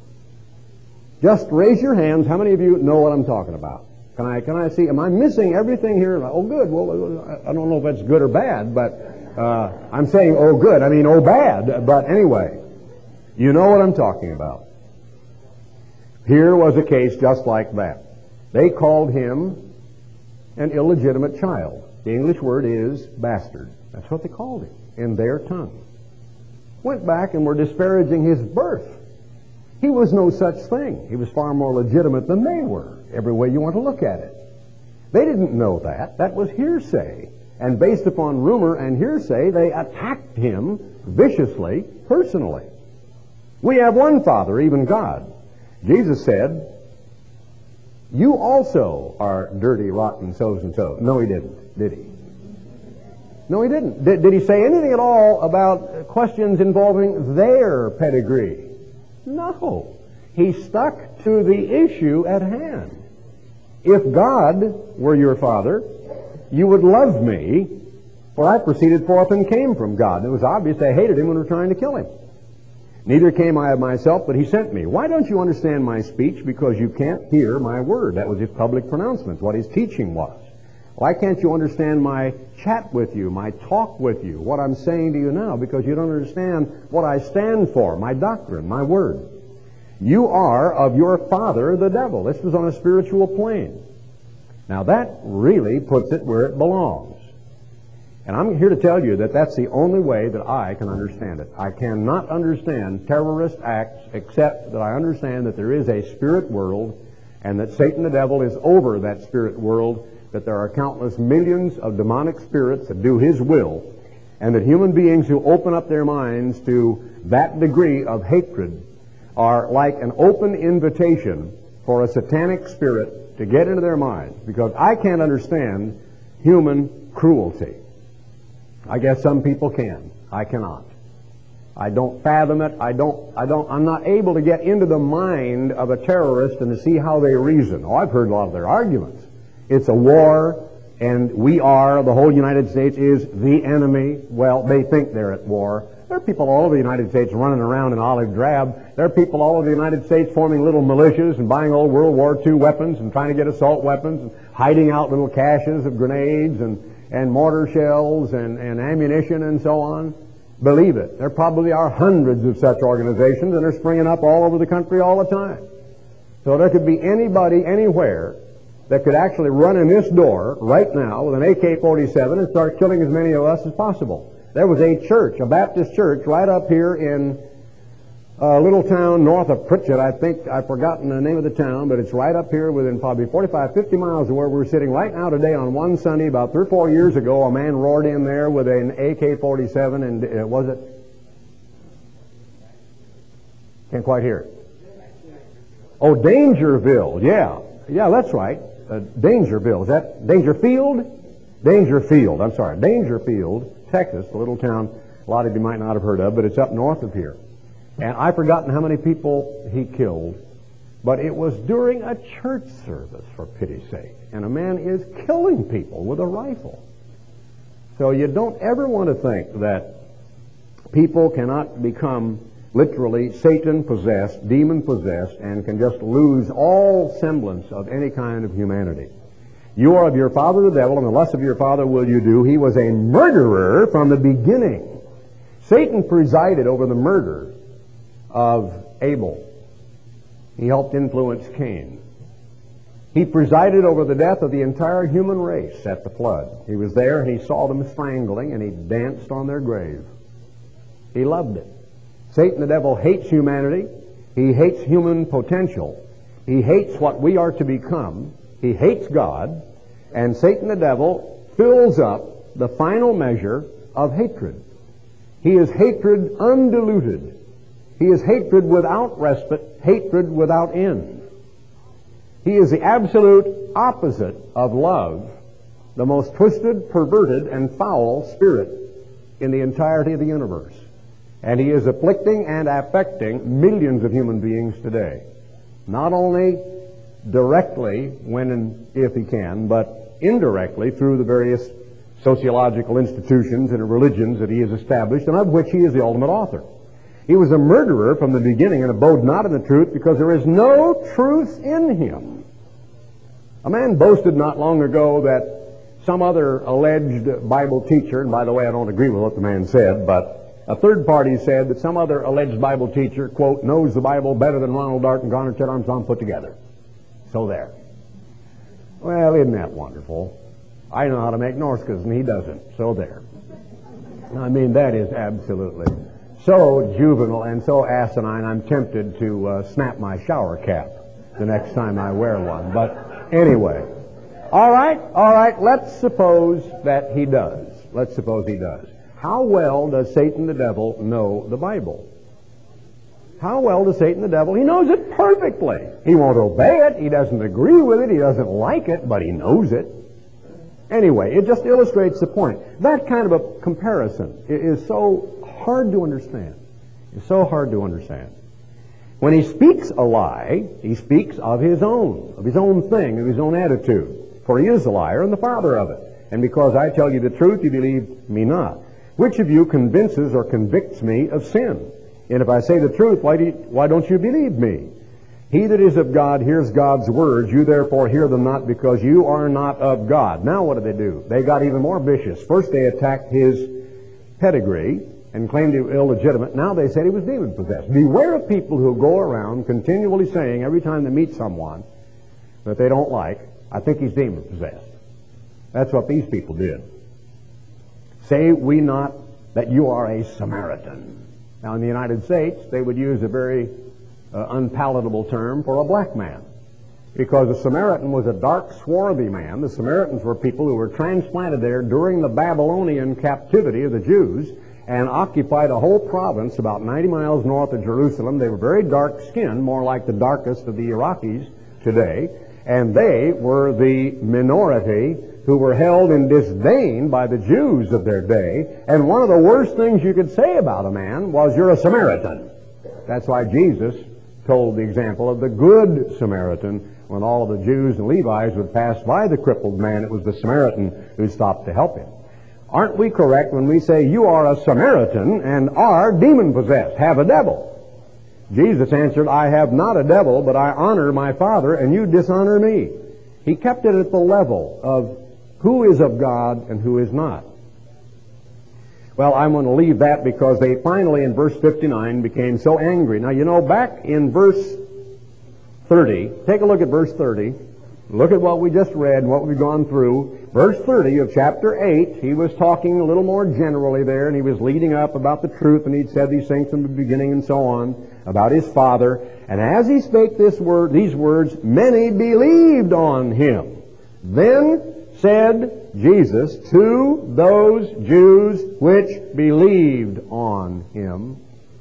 Just raise your hands. How many of you know what I'm talking about? Can I see? Am I missing everything here? Oh, good. Well, I don't know if that's good or bad, but I'm saying, oh, good. I mean, oh, bad. But anyway, you know what I'm talking about. Here was a case just like that. They called him an illegitimate child. The English word is bastard. That's what they called him in their tongue. Went back and were disparaging his birth. He was no such thing. He was far more legitimate than they were, every way you want to look at it. They didn't know that. That was hearsay. And based upon rumor and hearsay, they attacked him viciously, personally. We have one Father, even God. Jesus said, you also are dirty, rotten, so's and so. No, he didn't, did he? No, he didn't. Did he say anything at all about questions involving their pedigree? No. He stuck to the issue at hand. If God were your Father, you would love me, for I proceeded forth and came from God. And it was obvious they hated him when they were trying to kill him. Neither came I of myself, but he sent me. Why don't you understand my speech? Because you can't hear my word. That was his public pronouncement, what his teaching was. Why can't you understand my chat with you, my talk with you, what I'm saying to you now? Because you don't understand what I stand for, my doctrine, my word. You are of your father, the devil. This was on a spiritual plane. Now that really puts it where it belongs. And I'm here to tell you that that's the only way that I can understand it. I cannot understand terrorist acts except that I understand that there is a spirit world and that Satan the devil is over that spirit world, that there are countless millions of demonic spirits that do his will, and that human beings who open up their minds to that degree of hatred are like an open invitation for a satanic spirit to get into their minds, because I can't understand human cruelty. I guess some people can. I cannot. I don't fathom it. I'm not able to get into the mind of a terrorist and to see how they reason. Oh, I've heard a lot of their arguments. It's a war, and the whole United States is the enemy. Well, they think they're at war. There are people all over the United States running around in olive drab. There are people all over the United States forming little militias and buying old World War II weapons and trying to get assault weapons and hiding out little caches of grenades and mortar shells and ammunition and so on. Believe it, there probably are hundreds of such organizations, and they're springing up all over the country all the time. So there could be anybody, anywhere, that could actually run in this door right now with an AK-47 and start killing as many of us as possible. There was a church, a Baptist church, right up here in a little town north of Pritchett. I think I've forgotten the name of the town, but it's right up here within probably 45, 50 miles of where we're sitting right now today. On one Sunday, about 3 or 4 years ago, a man roared in there with an AK-47, and was it? Can't quite hear it. Oh, Dangerville, yeah. Yeah, that's right. Dangerville. Is that Dangerfield? Dangerfield, I'm sorry. Dangerfield, Texas, a little town a lot of you might not have heard of, but it's up north of here. And I've forgotten how many people he killed, but it was during a church service, for pity's sake. And a man is killing people with a rifle. So you don't ever want to think that people cannot become literally Satan-possessed, demon-possessed, and can just lose all semblance of any kind of humanity. You are of your father the devil, and the lust of your father will you do. He was a murderer from the beginning. Satan presided over the murder of Abel. He helped influence Cain. He presided over the death of the entire human race at the flood. He was there and he saw them strangling and he danced on their grave. He loved it. Satan the devil hates humanity. He hates human potential. He hates what we are to become. He hates God. And Satan the devil fills up the final measure of hatred. He is hatred undiluted. He is hatred without respite, hatred without end. He is the absolute opposite of love, the most twisted, perverted, and foul spirit in the entirety of the universe. And he is afflicting and affecting millions of human beings today. Not only directly, when and if he can, but indirectly through the various sociological institutions and religions that he has established, and of which he is the ultimate author. He was a murderer from the beginning and abode not in the truth, because there is no truth in him. A man boasted not long ago that some other alleged Bible teacher, and by the way, I don't agree with what the man said, but a third party said that some other alleged Bible teacher, quote, knows the Bible better than Ronald Dart and Garner Ted Armstrong put together. So there. Well, isn't that wonderful? I know how to make Norskes and he doesn't. So there. I mean, that is absolutely so juvenile and so asinine, I'm tempted to snap my shower cap the next time I wear one. But anyway, all right, let's suppose that he does. Let's suppose he does. How well does Satan the devil know the Bible? How well does Satan the devil? He knows it perfectly. He won't obey it. He doesn't agree with it. He doesn't like it, but he knows it. Anyway, it just illustrates the point. That kind of a comparison is so hard to understand. It's so hard to understand. When he speaks a lie, he speaks of his own thing, of his own attitude. For he is a liar and the father of it. And because I tell you the truth, you believe me not. Which of you convinces or convicts me of sin? And if I say the truth, why don't you believe me? He that is of God hears God's words. You therefore hear them not, because you are not of God. Now what do? They got even more vicious. First they attacked his pedigree and claimed he was illegitimate. Now they said he was demon-possessed. Beware of people who go around continually saying every time they meet someone that they don't like, I think he's demon-possessed. That's what these people did. Say we not that you are a Samaritan. Now in the United States, they would use a very unpalatable term for a black man, because a Samaritan was a dark, swarthy man. The Samaritans were people who were transplanted there during the Babylonian captivity of the Jews and occupied a whole province about 90 miles north of Jerusalem. They were very dark-skinned, more like the darkest of the Iraqis today. And they were the minority who were held in disdain by the Jews of their day. And one of the worst things you could say about a man was, "You're a Samaritan." That's why Jesus told the example of the Good Samaritan. When all of the Jews and Levites would pass by the crippled man, it was the Samaritan who stopped to help him. Aren't we correct when we say, "You are a Samaritan and are demon-possessed, have a devil"? Jesus answered, "I have not a devil, but I honor my Father, and you dishonor me." He kept it at the level of who is of God and who is not. Well, I'm going to leave that because they finally, in verse 59, became so angry. Now, you know, back in verse 30, take a look at verse 30. Look at what we just read, what we've gone through. Verse 30 of chapter 8, he was talking a little more generally there, and he was leading up about the truth, and he'd said these things from the beginning and so on, about his Father. And as he spake these words, many believed on him. Then said Jesus to those Jews which believed on him.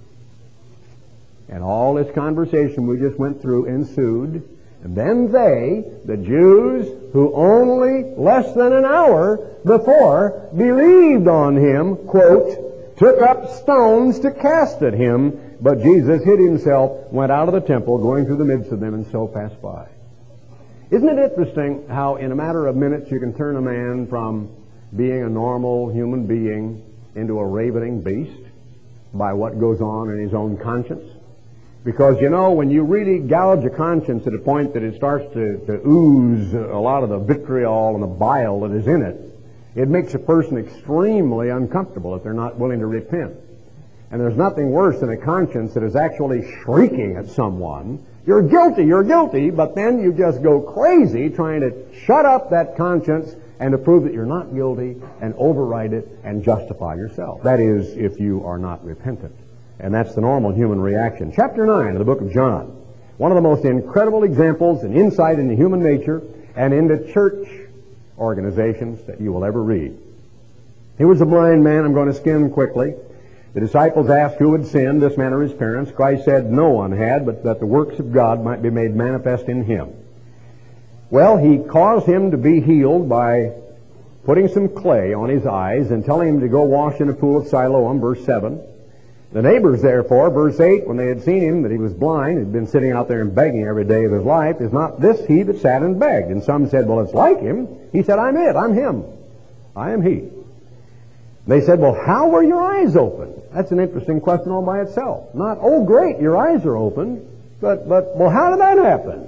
And all this conversation we just went through ensued. And then they, the Jews, who only less than an hour before believed on him, quote, took up stones to cast at him, but Jesus hid himself, went out of the temple, going through the midst of them, and so passed by. Isn't it interesting how in a matter of minutes you can turn a man from being a normal human being into a ravening beast by what goes on in his own conscience? Because, you know, when you really gouge a conscience at a point that it starts to ooze a lot of the vitriol and the bile that is in it, it makes a person extremely uncomfortable if they're not willing to repent. And there's nothing worse than a conscience that is actually shrieking at someone, "You're guilty," but then you just go crazy trying to shut up that conscience and to prove that you're not guilty and override it and justify yourself. That is, if you are not repentant. And that's the normal human reaction. Chapter 9 of the book of John. One of the most incredible examples and insight into human nature and into church organizations that you will ever read. He was a blind man. I'm going to skim quickly. The disciples asked who had sinned, this man or his parents. Christ said no one had, but that the works of God might be made manifest in him. Well, he caused him to be healed by putting some clay on his eyes and telling him to go wash in a pool of Siloam, verse 7. The neighbors, therefore, verse 8, when they had seen him, that he was blind, had been sitting out there and begging every day of his life, "Is not this he that sat and begged?" And some said, "Well, it's like him." He said, "I'm it, I'm him. I am he." They said, "Well, how were your eyes open?" That's an interesting question all by itself. Not, "Oh, great, your eyes are open," but well, how did that happen?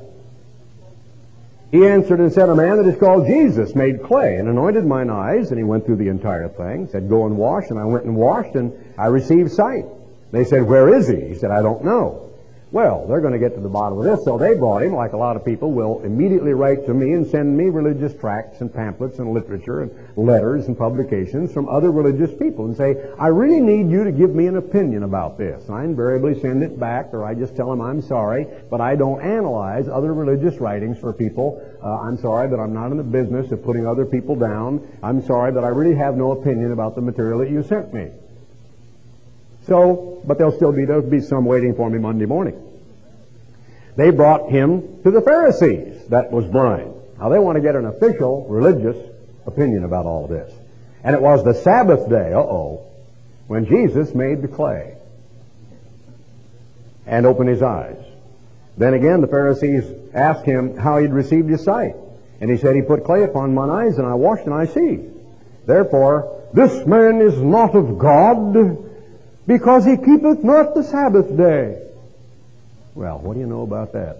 He answered and said, "A man that is called Jesus made clay and anointed mine eyes," and he went through the entire thing, said, "Go and wash," and I went and washed, and I received sight. They said, "Where is he?" He said, "I don't know." Well, they're going to get to the bottom of this, so they brought him, like a lot of people will immediately write to me and send me religious tracts and pamphlets and literature and letters and publications from other religious people and say, "I really need you to give me an opinion about this." And I invariably send it back, or I just tell them I'm sorry, but I don't analyze other religious writings for people. I'm sorry, but I'm not in the business of putting other people down. I'm sorry, but I really have no opinion about the material that you sent me. So, but there'll be some waiting for me Monday morning. They brought him to the Pharisees that was blind. Now they want to get an official religious opinion about all this. And it was the Sabbath day, when Jesus made the clay and opened his eyes. Then again the Pharisees asked him how he'd received his sight. And he said, "He put clay upon mine eyes, and I washed, and I see. Therefore, this man is not of God, because he keepeth not the Sabbath day." Well, what do you know about that?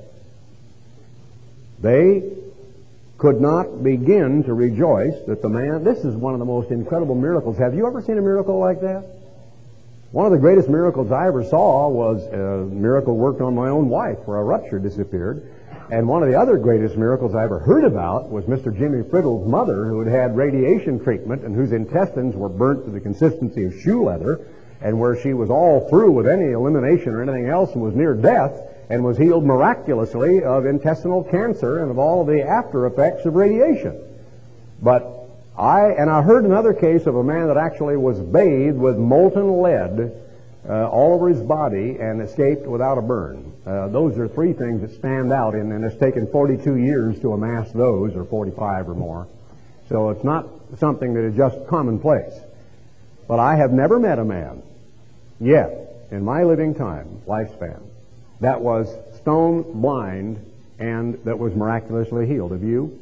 They could not begin to rejoice that the man, this is one of the most incredible miracles. Have you ever seen a miracle like that? One of the greatest miracles I ever saw was a miracle worked on my own wife, where a rupture disappeared. And one of the other greatest miracles I ever heard about was Mr. Jimmy Friddle's mother, who had had radiation treatment and whose intestines were burnt to the consistency of shoe leather, and where she was all through with any elimination or anything else and was near death, and was healed miraculously of intestinal cancer and of all the after effects of radiation. But I heard another case of a man that actually was bathed with molten lead all over his body and escaped without a burn. Those are three things that stand out, and it's taken 42 years to amass those, or 45 or more. So it's not something that is just commonplace. But I have never met a man yet in my living lifespan, that was stone blind and that was miraculously healed. Have you?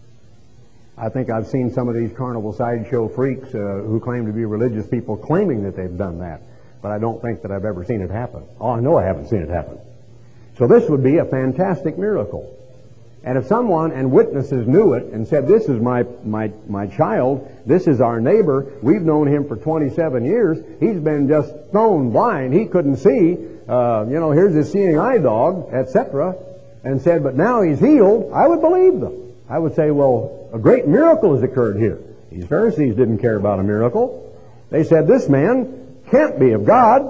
I think I've seen some of these carnival sideshow freaks who claim to be religious people claiming that they've done that, but I don't think that I've ever seen it happen. Oh, I know I haven't seen it happen. So this would be a fantastic miracle. And if someone and witnesses knew it and said, this is my child, this is our neighbor, we've known him for 27 years, he's been just stone blind, he couldn't see, here's his seeing eye dog, etc., and said, but now he's healed, I would believe them. I would say, well, a great miracle has occurred here. These Pharisees didn't care about a miracle. They said, this man can't be of God.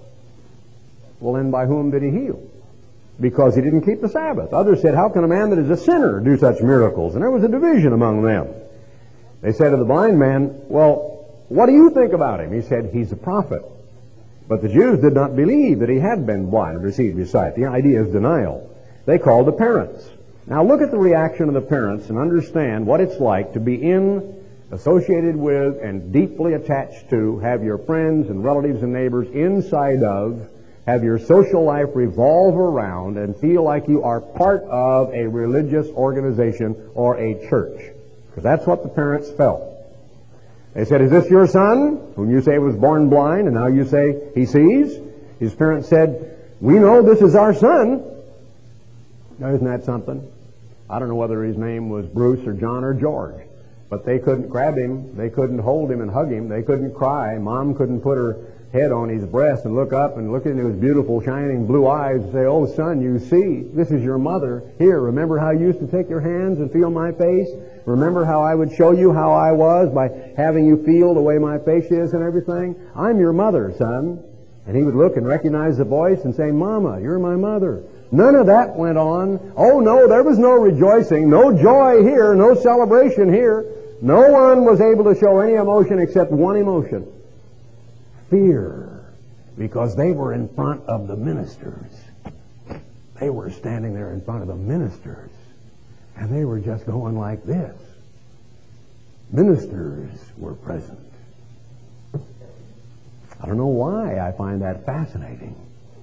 Well, then by whom did he heal? Because he didn't keep the Sabbath. Others said, how can a man that is a sinner do such miracles? And there was a division among them. They said to the blind man, well, what do you think about him? He said, he's a prophet. But the Jews did not believe that he had been blind and received his sight. The idea is denial. They called the parents. Now look at the reaction of the parents and understand what it's like to be associated with, and deeply attached to, have your friends and relatives and neighbors inside of, have your social life revolve around, and feel like you are part of a religious organization or a church. Because that's what the parents felt. They said, is this your son, whom you say was born blind, and now you say he sees? His parents said, we know this is our son. Now, isn't that something? I don't know whether his name was Bruce or John or George, but they couldn't grab him, they couldn't hold him and hug him, they couldn't cry. Mom couldn't put her head on his breast and look up and look into his beautiful shining blue eyes and say, oh son, you see, this is your mother. Here, remember how you used to take your hands and feel my face? Remember how I would show you how I was by having you feel the way my face is and everything? I'm your mother, son. And he would look and recognize the voice and say, Mama, you're my mother. None of that went on. Oh no, there was no rejoicing, no joy here, no celebration here. No one was able to show any emotion except one emotion. Fear. Because they were in front of the ministers. They were standing there in front of the ministers. And they were just going like this. Ministers were present. I don't know why I find that fascinating.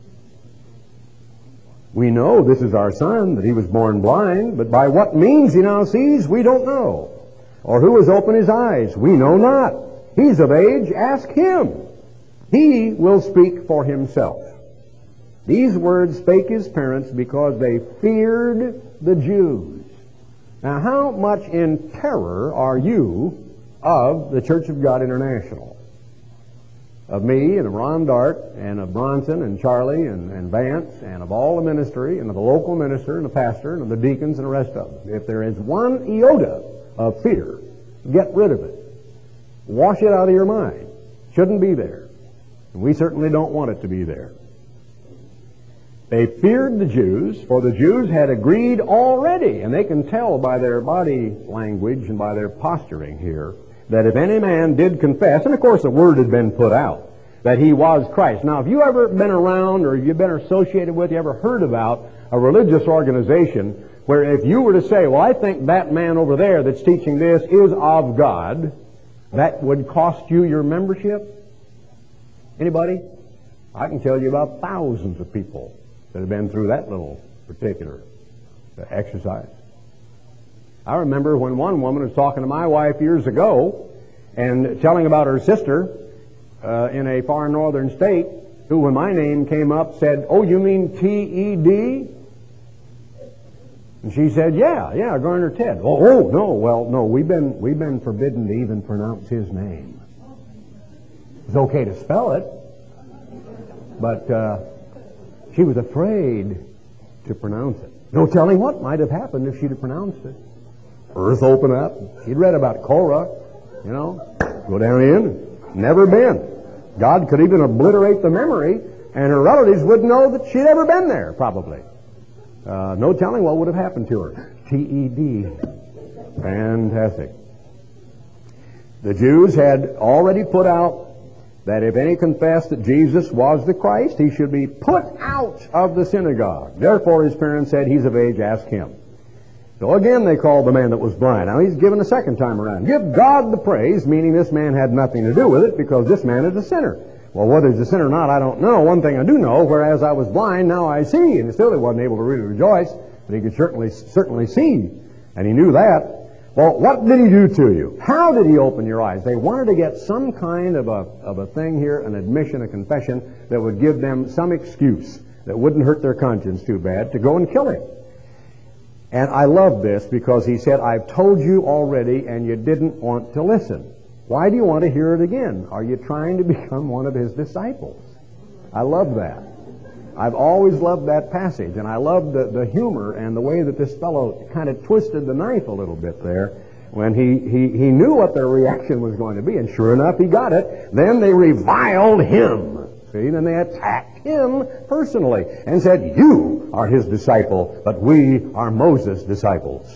We know this is our son, that he was born blind, but by what means he now sees, we don't know. Or who has opened his eyes, we know not. He's of age, ask him. He will speak for himself. These words spake his parents because they feared the Jews. Now, how much in terror are you of the Church of God International? Of me and of Ron Dart and of Bronson and Charlie and Vance and of all the ministry and of the local minister and the pastor and of the deacons and the rest of them. If there is one iota of fear, get rid of it. Wash it out of your mind. Shouldn't be there. And we certainly don't want it to be there. They feared the Jews, for the Jews had agreed already, and they can tell by their body language and by their posturing here, that if any man did confess, and of course the word had been put out, that he was Christ. Now, if you ever been around or you've been associated with, you ever heard about a religious organization where if you were to say, well, I think that man over there that's teaching this is of God, that would cost you your membership? Anybody? I can tell you about thousands of people that have been through that little particular exercise. I remember when one woman was talking to my wife years ago and telling about her sister in a far northern state who, when my name came up, said, oh, you mean T-E-D? And she said, yeah, Garner Ted. No, we've been forbidden to even pronounce his name. It's okay to spell it, but she was afraid to pronounce it. No telling what might have happened if she'd have pronounced it. Earth open up. She'd read about Korah, go down in, never been. God could even obliterate the memory, and her relatives wouldn't know that she'd ever been there, probably. No telling what would have happened to her. T-E-D. Fantastic. The Jews had already put out that if any confess that Jesus was the Christ, he should be put out of the synagogue. Therefore his parents said, he's of age, ask him. So again they called the man that was blind. Now he's given a second time around. Give God the praise, meaning this man had nothing to do with it because this man is a sinner. Well, whether he's a sinner or not, I don't know. One thing I do know, whereas I was blind, now I see. And still he wasn't able to really rejoice, but he could certainly see. And he knew that. Well, what did he do to you? How did he open your eyes? They wanted to get some kind of a thing here, an admission, a confession, that would give them some excuse that wouldn't hurt their conscience too bad to go and kill him. And I love this because he said, I've told you already and you didn't want to listen. Why do you want to hear it again? Are you trying to become one of his disciples? I love that. I've always loved that passage, and I love the humor and the way that this fellow kind of twisted the knife a little bit there when he knew what their reaction was going to be, and sure enough, he got it. Then they reviled him. See, then they attacked him personally and said, you are his disciple, but we are Moses' disciples.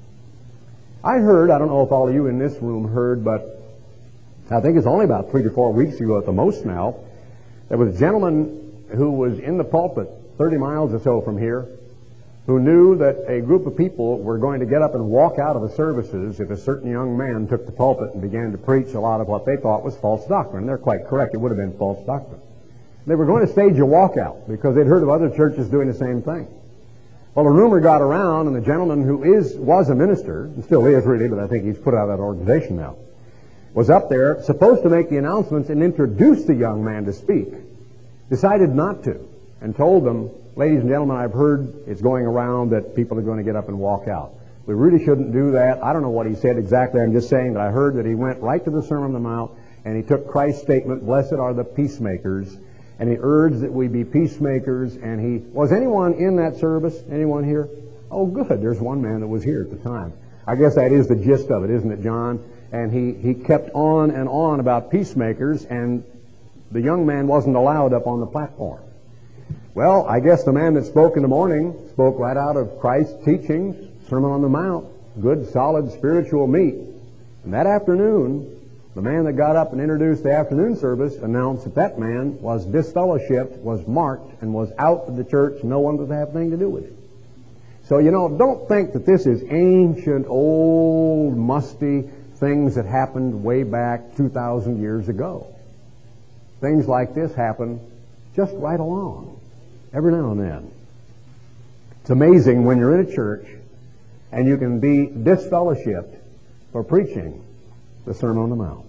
I heard, I don't know if all of you in this room heard, but I think it's only about 3 to 4 weeks ago at the most now, there was a gentleman who was in the pulpit 30 miles or so from here who knew that a group of people were going to get up and walk out of the services if a certain young man took the pulpit and began to preach a lot of what they thought was false doctrine. They're quite correct. It would have been false doctrine. They were going to stage a walkout because they'd heard of other churches doing the same thing. Well, a rumor got around, and the gentleman who was a minister, and still is really, but I think he's put out of that organization now, was up there supposed to make the announcements and introduce the young man to speak. Decided not to, and told them, ladies and gentlemen, I've heard it's going around that people are going to get up and walk out. We really shouldn't do that. I don't know what he said exactly. I'm just saying that I heard that he went right to the Sermon on the Mount, and he took Christ's statement, blessed are the peacemakers, and he urged that we be peacemakers, and was anyone in that service? Anyone here? Oh, good. There's one man that was here at the time. I guess that is the gist of it, isn't it, John? And he kept on and on about peacemakers, and the young man wasn't allowed up on the platform. Well, I guess the man that spoke in the morning spoke right out of Christ's teachings, Sermon on the Mount, good, solid spiritual meat. And that afternoon, the man that got up and introduced the afternoon service announced that that man was disfellowshipped, was marked, and was out of the church. No one would have anything to do with it. So, don't think that this is ancient, old, musty things that happened way back 2,000 years ago. Things like this happen just right along, every now and then. It's amazing when you're in a church and you can be disfellowshipped for preaching the Sermon on the Mount.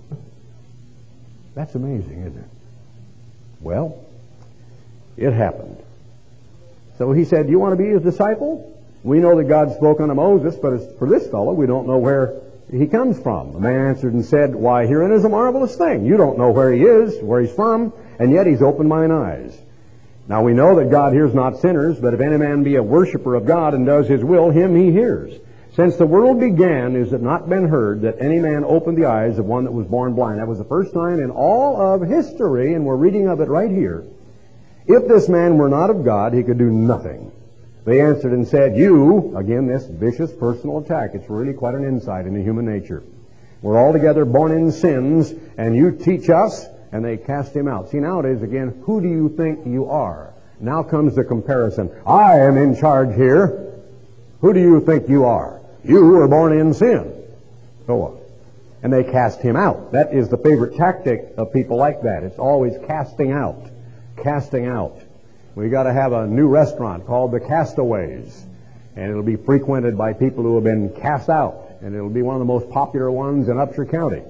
That's amazing, isn't it? Well, it happened. So he said, do you want to be his disciple? We know that God spoke unto Moses, but as for this fellow, we don't know where he comes from. The man answered and said, why, herein is a marvelous thing. You don't know where he is, where he's from, and yet he's opened mine eyes. Now we know that God hears not sinners, but if any man be a worshiper of God and does his will, him he hears. Since the world began, is it not been heard that any man opened the eyes of one that was born blind? That was the first time in all of history, and we're reading of it right here. If this man were not of God, he could do nothing. They answered and said, you, again, this vicious personal attack, it's really quite an insight into human nature. We're altogether born in sins, and you teach us, and they cast him out. See, nowadays, again, who do you think you are? Now comes the comparison. I am in charge here. Who do you think you are? You were born in sin. So on. And they cast him out. That is the favorite tactic of people like that. It's always casting out. Casting out. We got to have a new restaurant called the Castaways, and it'll be frequented by people who have been cast out, and it'll be one of the most popular ones in Upshur County.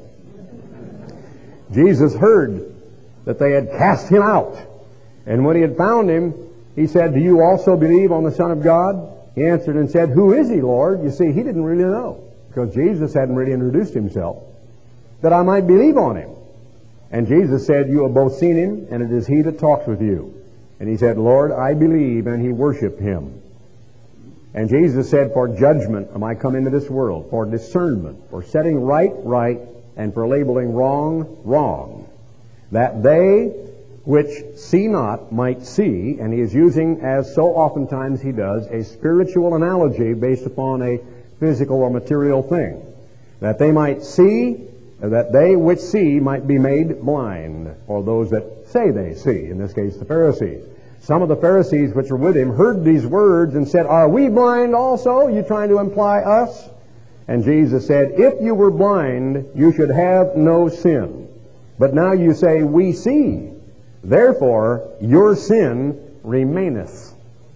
Jesus heard that they had cast him out, and when he had found him, he said, do you also believe on the Son of God? He answered and said, who is he, Lord? You see, he didn't really know, because Jesus hadn't really introduced himself, that I might believe on him. And Jesus said, you have both seen him, and it is he that talks with you. And he said, Lord, I believe, and he worshiped him. And Jesus said, for judgment am I come into this world, for discernment, for setting right, right, and for labeling wrong, wrong, that they which see not might see. And he is using, as so oftentimes he does, a spiritual analogy based upon a physical or material thing, that they might see that they which see might be made blind, or those that say they see, in this case the Pharisees. Some of the Pharisees which were with him heard these words and said, "Are we blind also? You trying to imply us?" And Jesus said, "If you were blind, you should have no sin. But now you say, we see. Therefore, your sin remaineth."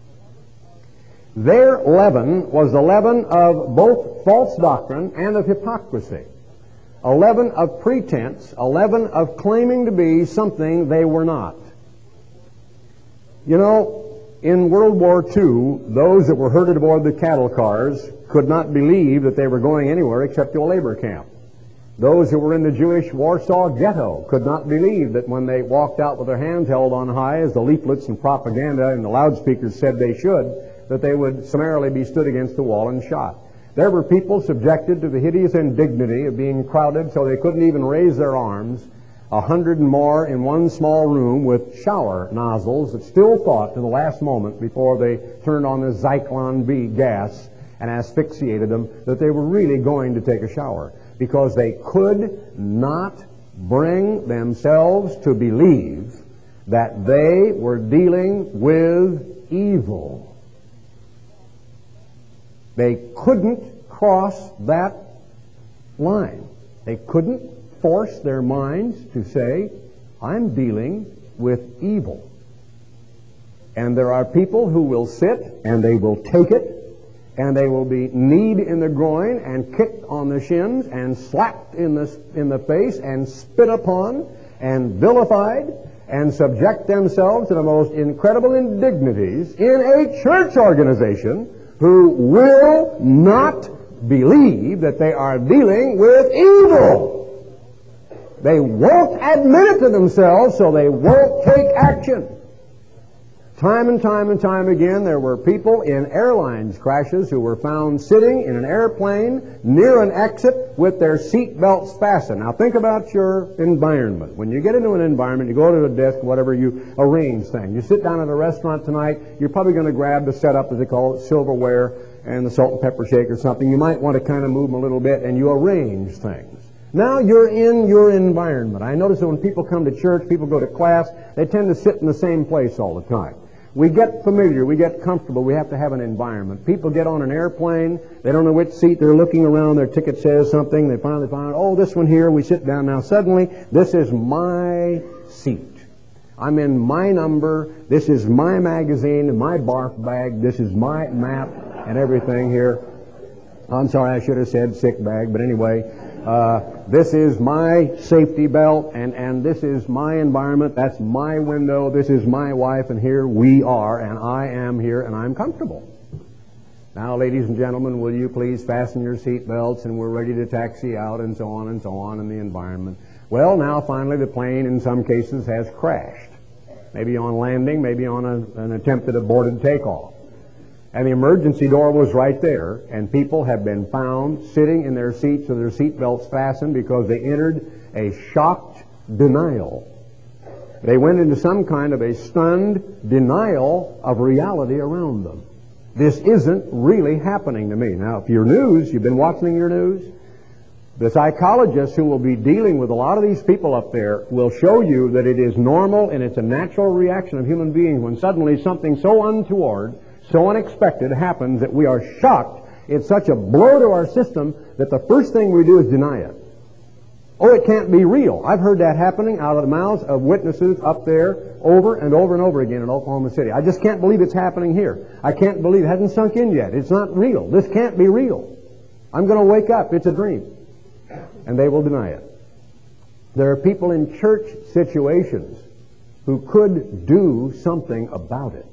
Their leaven was the leaven of both false doctrine and of hypocrisy. A leaven of pretense, a leaven of claiming to be something they were not. You know, in World War II, those that were herded aboard the cattle cars could not believe that they were going anywhere except to a labor camp. Those who were in the Jewish Warsaw Ghetto could not believe that when they walked out with their hands held on high, as the leaflets and propaganda and the loudspeakers said they should, that they would summarily be stood against the wall and shot. There were people subjected to the hideous indignity of being crowded so they couldn't even raise their arms, 100 and more in one small room with shower nozzles that still thought to the last moment before they turned on the Zyklon B gas and asphyxiated them that they were really going to take a shower, because they could not bring themselves to believe that they were dealing with evil. They couldn't cross that line. They couldn't force their minds to say, I'm dealing with evil. And there are people who will sit and they will take it, and they will be kneed in the groin and kicked on the shins and slapped in the face and spit upon and vilified and subject themselves to the most incredible indignities in a church organization who will not believe that they are dealing with evil. They won't admit it to themselves, so they won't take action. Time and time and time again, there were people in airlines crashes who were found sitting in an airplane near an exit with their seat belts fastened. Now think about your environment. When you get into an environment, you go to a desk, whatever, you arrange things. You sit down at a restaurant tonight, you're probably going to grab the setup, as they call it, silverware, and the salt and pepper shake or something. You might want to kind of move them a little bit, and you arrange things. Now you're in your environment. I notice that when people come to church, people go to class, they tend to sit in the same place all the time. We get familiar, we get comfortable, we have to have an environment. People get on an airplane, they don't know which seat, they're looking around, their ticket says something, they finally find, oh, this one here, we sit down. Now suddenly, this is my seat. I'm in my number, this is my magazine, my barf bag, this is my map and everything here. I'm sorry, I should have said sick bag, but anyway, this is my safety belt, and this is my environment, that's my window, this is my wife, and here we are, and I am here, and I'm comfortable. Now, ladies and gentlemen, will you please fasten your seat belts, and we're ready to taxi out, and so on in the environment. Well, now, finally, the plane, in some cases, has crashed. Maybe on landing, maybe on an attempted aborted takeoff. And the emergency door was right there, and people have been found sitting in their seats with their seat belts fastened because they entered a shocked denial. They went into some kind of a stunned denial of reality around them. This isn't really happening to me. Now, if you're news, you've been watching your news, the psychologists who will be dealing with a lot of these people up there will show you that it is normal and it's a natural reaction of human beings when suddenly something so untoward, so unexpected happens that we are shocked. It's such a blow to our system that the first thing we do is deny it. Oh, it can't be real. I've heard that happening out of the mouths of witnesses up there over and over and over again in Oklahoma City. I just can't believe it's happening here. I can't believe it hasn't sunk in yet. It's not real. This can't be real. I'm going to wake up. It's a dream. And they will deny it. There are people in church situations who could do something about it,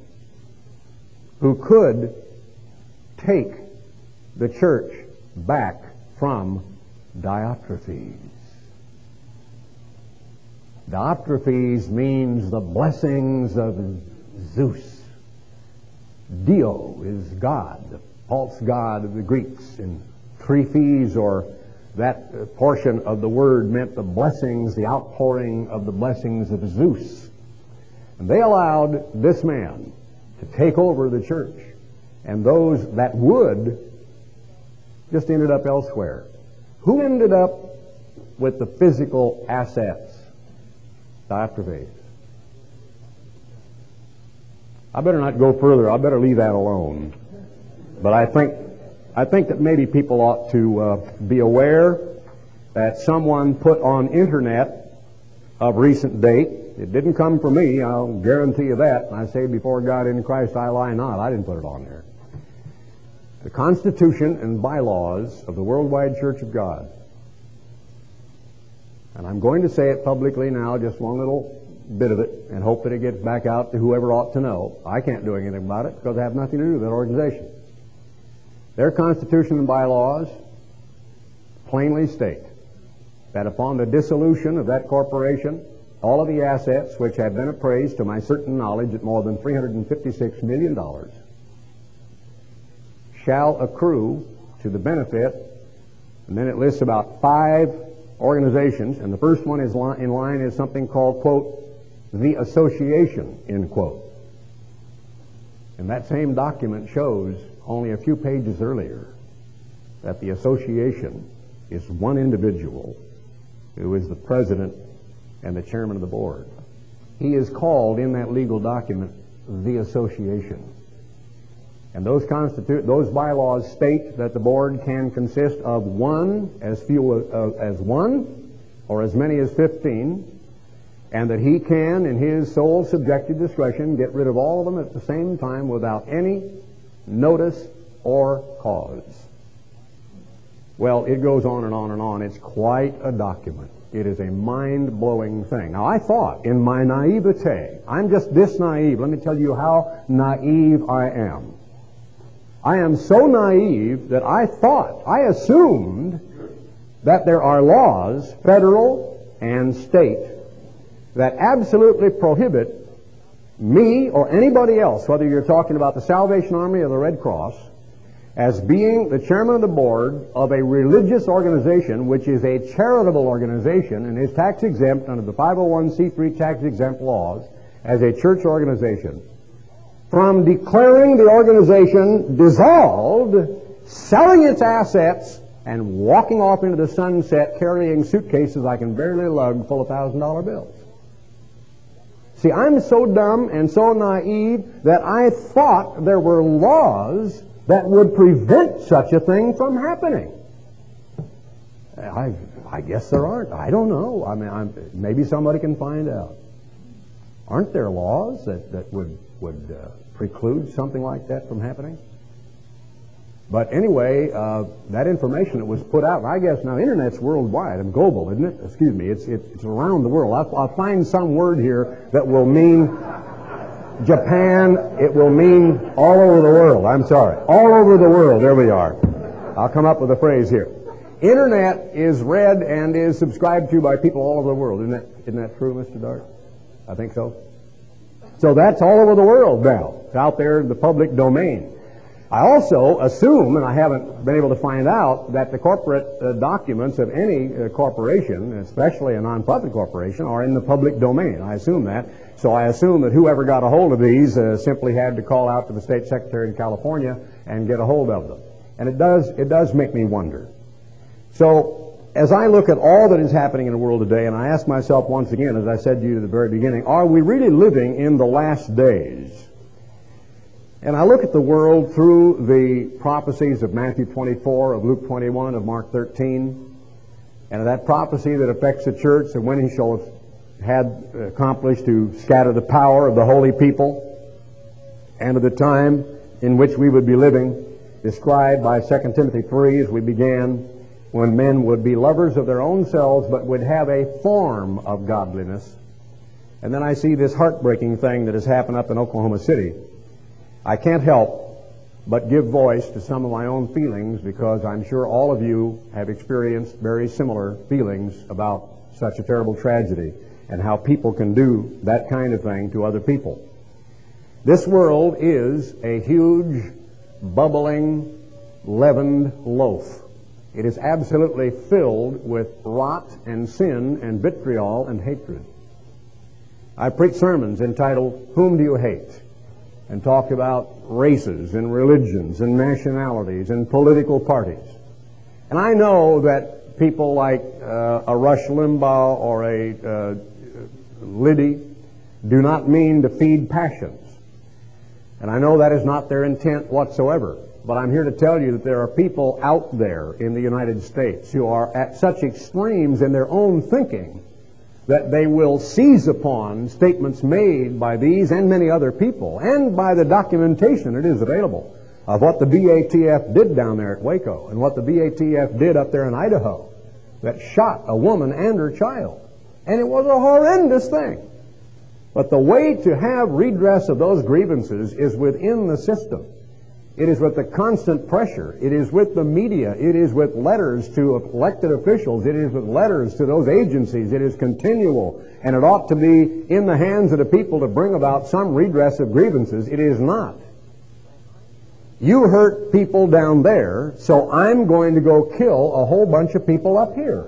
who could take the church back from Diotrephes. Diotrephes means the blessings of Zeus. Dio is God, the false god of the Greeks, and Trephes, or that portion of the word, meant the blessings, the outpouring of the blessings of Zeus. And they allowed this man to take over the church, and those that would just ended up elsewhere. Who ended up with the physical assets. Diotrephes. I better not go further. I better leave that alone. But I think that maybe people ought to be aware that someone put on internet of recent date. It didn't come from me, I'll guarantee you that. I say before God in Christ I lie not. I didn't put it on there. The Constitution and bylaws of the Worldwide Church of God. And I'm going to say it publicly now, just one little bit of it, and hope that it gets back out to whoever ought to know. I can't do anything about it because I have nothing to do with that organization. Their Constitution and bylaws plainly state that upon the dissolution of that corporation, all of the assets which have been appraised to my certain knowledge at more than $356 million shall accrue to the benefit, and then it lists about 5 organizations, and the first one is in line is something called, quote, the association, end quote. And that same document shows only a few pages earlier that the association is one individual who is the president and the chairman of the board. He is called in that legal document the association. And those bylaws state that the board can consist of as few as one or as many as 15, and that he can, in his sole subjective discretion, get rid of all of them at the same time without any notice or cause. Well, it goes on and on and on. It's quite a document. It is a mind-blowing thing. Now, I thought, in my naivete, I'm just this naive. Let me tell you how naive I am. I am so naive that I assumed that there are laws, federal and state, that absolutely prohibit me or anybody else, whether you're talking about the Salvation Army or the Red Cross, as being the chairman of the board of a religious organization which is a charitable organization and is tax exempt under the 501c3 tax exempt laws as a church organization, from declaring the organization dissolved, selling its assets, and walking off into the sunset carrying suitcases I can barely lug full of $1,000 bills. See, I'm so dumb and so naive that I thought there were laws that would prevent such a thing from happening. I guess there aren't. I don't know. I mean, maybe somebody can find out. Aren't there laws that would preclude something like that from happening? But anyway, that information that was put out, I guess now Internet's worldwide and global, isn't it? Excuse me, it's around the world. I'll find some word here that will mean Japan. It will mean all over the world. I'm sorry, all over the world. There we are. I'll come up with a phrase here. Internet is read and is subscribed to by people all over the world. Isn't that true, Mr. Dart? I think so. So that's all over the world now. It's out there in the public domain. I also assume, and I haven't been able to find out, that the corporate documents of any corporation, especially a non-profit corporation, are in the public domain. I assume that. So I assume that whoever got a hold of these simply had to call out to the state secretary in California and get a hold of them. And it does make me wonder. So as I look at all that is happening in the world today, and I ask myself once again, as I said to you at the very beginning, are we really living in the last days? And I look at the world through the prophecies of Matthew 24, of Luke 21, of Mark 13, and of that prophecy that affects the church, and when he shall have had accomplished to scatter the power of the holy people, and of the time in which we would be living, described by 2 Timothy 3 as we began, when men would be lovers of their own selves but would have a form of godliness. And then I see this heartbreaking thing that has happened up in Oklahoma City. I can't help but give voice to some of my own feelings because I'm sure all of you have experienced very similar feelings about such a terrible tragedy and how people can do that kind of thing to other people. This world is a huge, bubbling, leavened loaf. It is absolutely filled with rot and sin and vitriol and hatred. I preach sermons entitled, Whom Do You Hate? And talked about races and religions and nationalities and political parties. And I know that people like a Rush Limbaugh or a Liddy do not mean to feed passions. And I know that is not their intent whatsoever. But I'm here to tell you that there are people out there in the United States who are at such extremes in their own thinking that they will seize upon statements made by these and many other people, and by the documentation that is available, of what the BATF did down there at Waco, and what the BATF did up there in Idaho, that shot a woman and her child. And it was a horrendous thing. But the way to have redress of those grievances is within the system. It is with the constant pressure. It is with the media. It is with letters to elected officials. It is with letters to those agencies. It is continual. And it ought to be in the hands of the people to bring about some redress of grievances. It is not. You hurt people down there, so I'm going to go kill a whole bunch of people up here.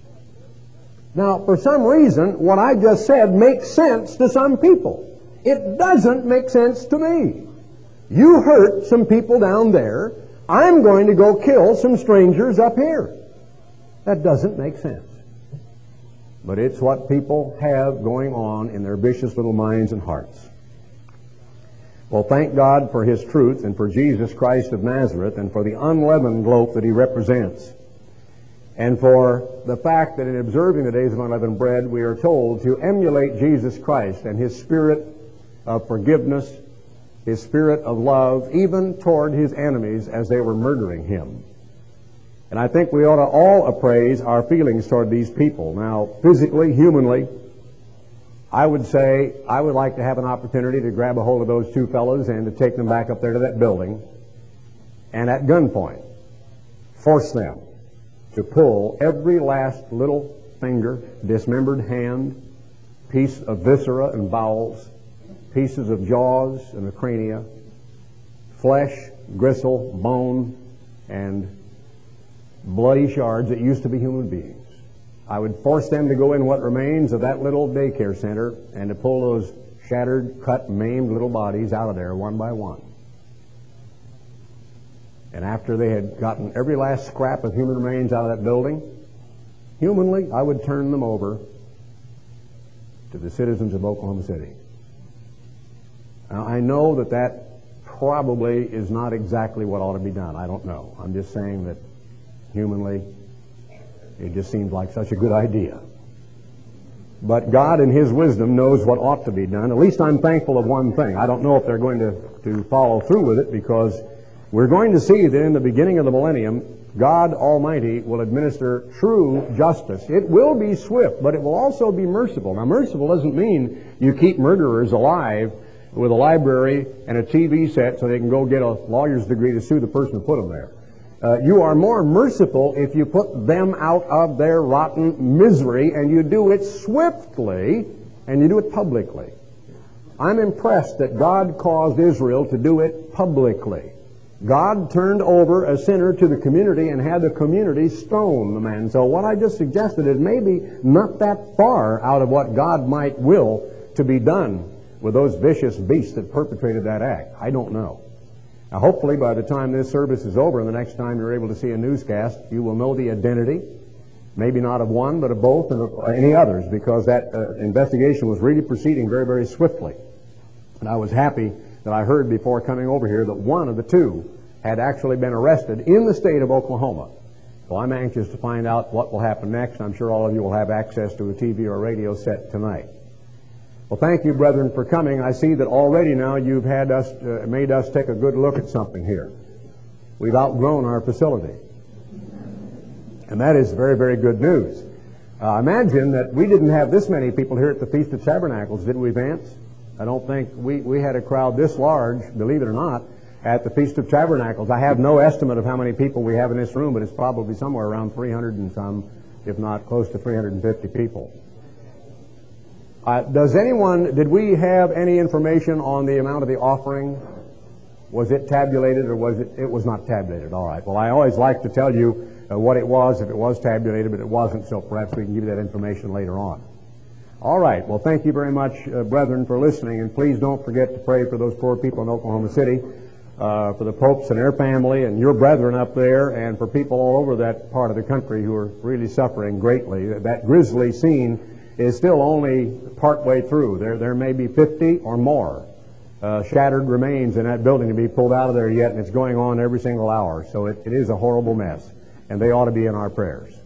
Now, for some reason, what I just said makes sense to some people. It doesn't make sense to me. You hurt some people down there, I'm going to go kill some strangers up here. That doesn't make sense. But it's what people have going on in their vicious little minds and hearts. Well, thank God for His truth and for Jesus Christ of Nazareth and for the unleavened loaf that He represents. And for the fact that in observing the days of unleavened bread, we are told to emulate Jesus Christ and His spirit of forgiveness, His spirit of love, even toward His enemies as they were murdering Him. And I think we ought to all appraise our feelings toward these people. Now, physically, humanly, I would say I would like to have an opportunity to grab a hold of those two fellows and to take them back up there to that building and at gunpoint force them to pull every last little finger, dismembered hand, piece of viscera and bowels, pieces of jaws and the crania, flesh, gristle, bone, and bloody shards that used to be human beings. I would force them to go in what remains of that little daycare center and to pull those shattered, cut, maimed little bodies out of there one by one. And after they had gotten every last scrap of human remains out of that building, humanly, I would turn them over to the citizens of Oklahoma City. Now, I know that that probably is not exactly what ought to be done. I don't know. I'm just saying that humanly, it just seems like such a good idea. But God in His wisdom knows what ought to be done. At least I'm thankful of one thing. I don't know if they're going to follow through with it, because we're going to see that in the beginning of the millennium, God Almighty will administer true justice. It will be swift, but it will also be merciful. Now, merciful doesn't mean you keep murderers alive with a library and a TV set so they can go get a lawyer's degree to sue the person who put them there. You are more merciful if you put them out of their rotten misery, and you do it swiftly, and you do it publicly. I'm impressed that God caused Israel to do it publicly. God turned over a sinner to the community and had the community stone the man. So what I just suggested is maybe not that far out of what God might will to be done with those vicious beasts that perpetrated that act. I don't know. Now, hopefully by the time this service is over and the next time you're able to see a newscast, you will know the identity, maybe not of one, but of both and of any others, because that investigation was really proceeding very, very swiftly. And I was happy that I heard before coming over here that one of the two had actually been arrested in the state of Oklahoma. So I'm anxious to find out what will happen next. I'm sure all of you will have access to a TV or a radio set tonight. Well, thank you, brethren, for coming. I see that already now you've had us, made us take a good look at something here. We've outgrown our facility. And that is very, very good news. Imagine that we didn't have this many people here at the Feast of Tabernacles, did we, Vance? I don't think we had a crowd this large, believe it or not, at the Feast of Tabernacles. I have no estimate of how many people we have in this room, but it's probably somewhere around 300 and some, if not close to 350 people. Did we have any information on the amount of the offering? Was it tabulated, or was it was not tabulated? All right. Well, I always like to tell you what it was if it was tabulated, but it wasn't, so perhaps we can give you that information later on. All right. Well, thank you very much, brethren, for listening, and please don't forget to pray for those poor people in Oklahoma City. for the Popes and their family and your brethren up there, and for people all over that part of the country who are really suffering greatly. That grisly scene is still only partway through. There may be 50 or more shattered remains in that building to be pulled out of there yet, and it's going on every single hour. So it is a horrible mess, and they ought to be in our prayers.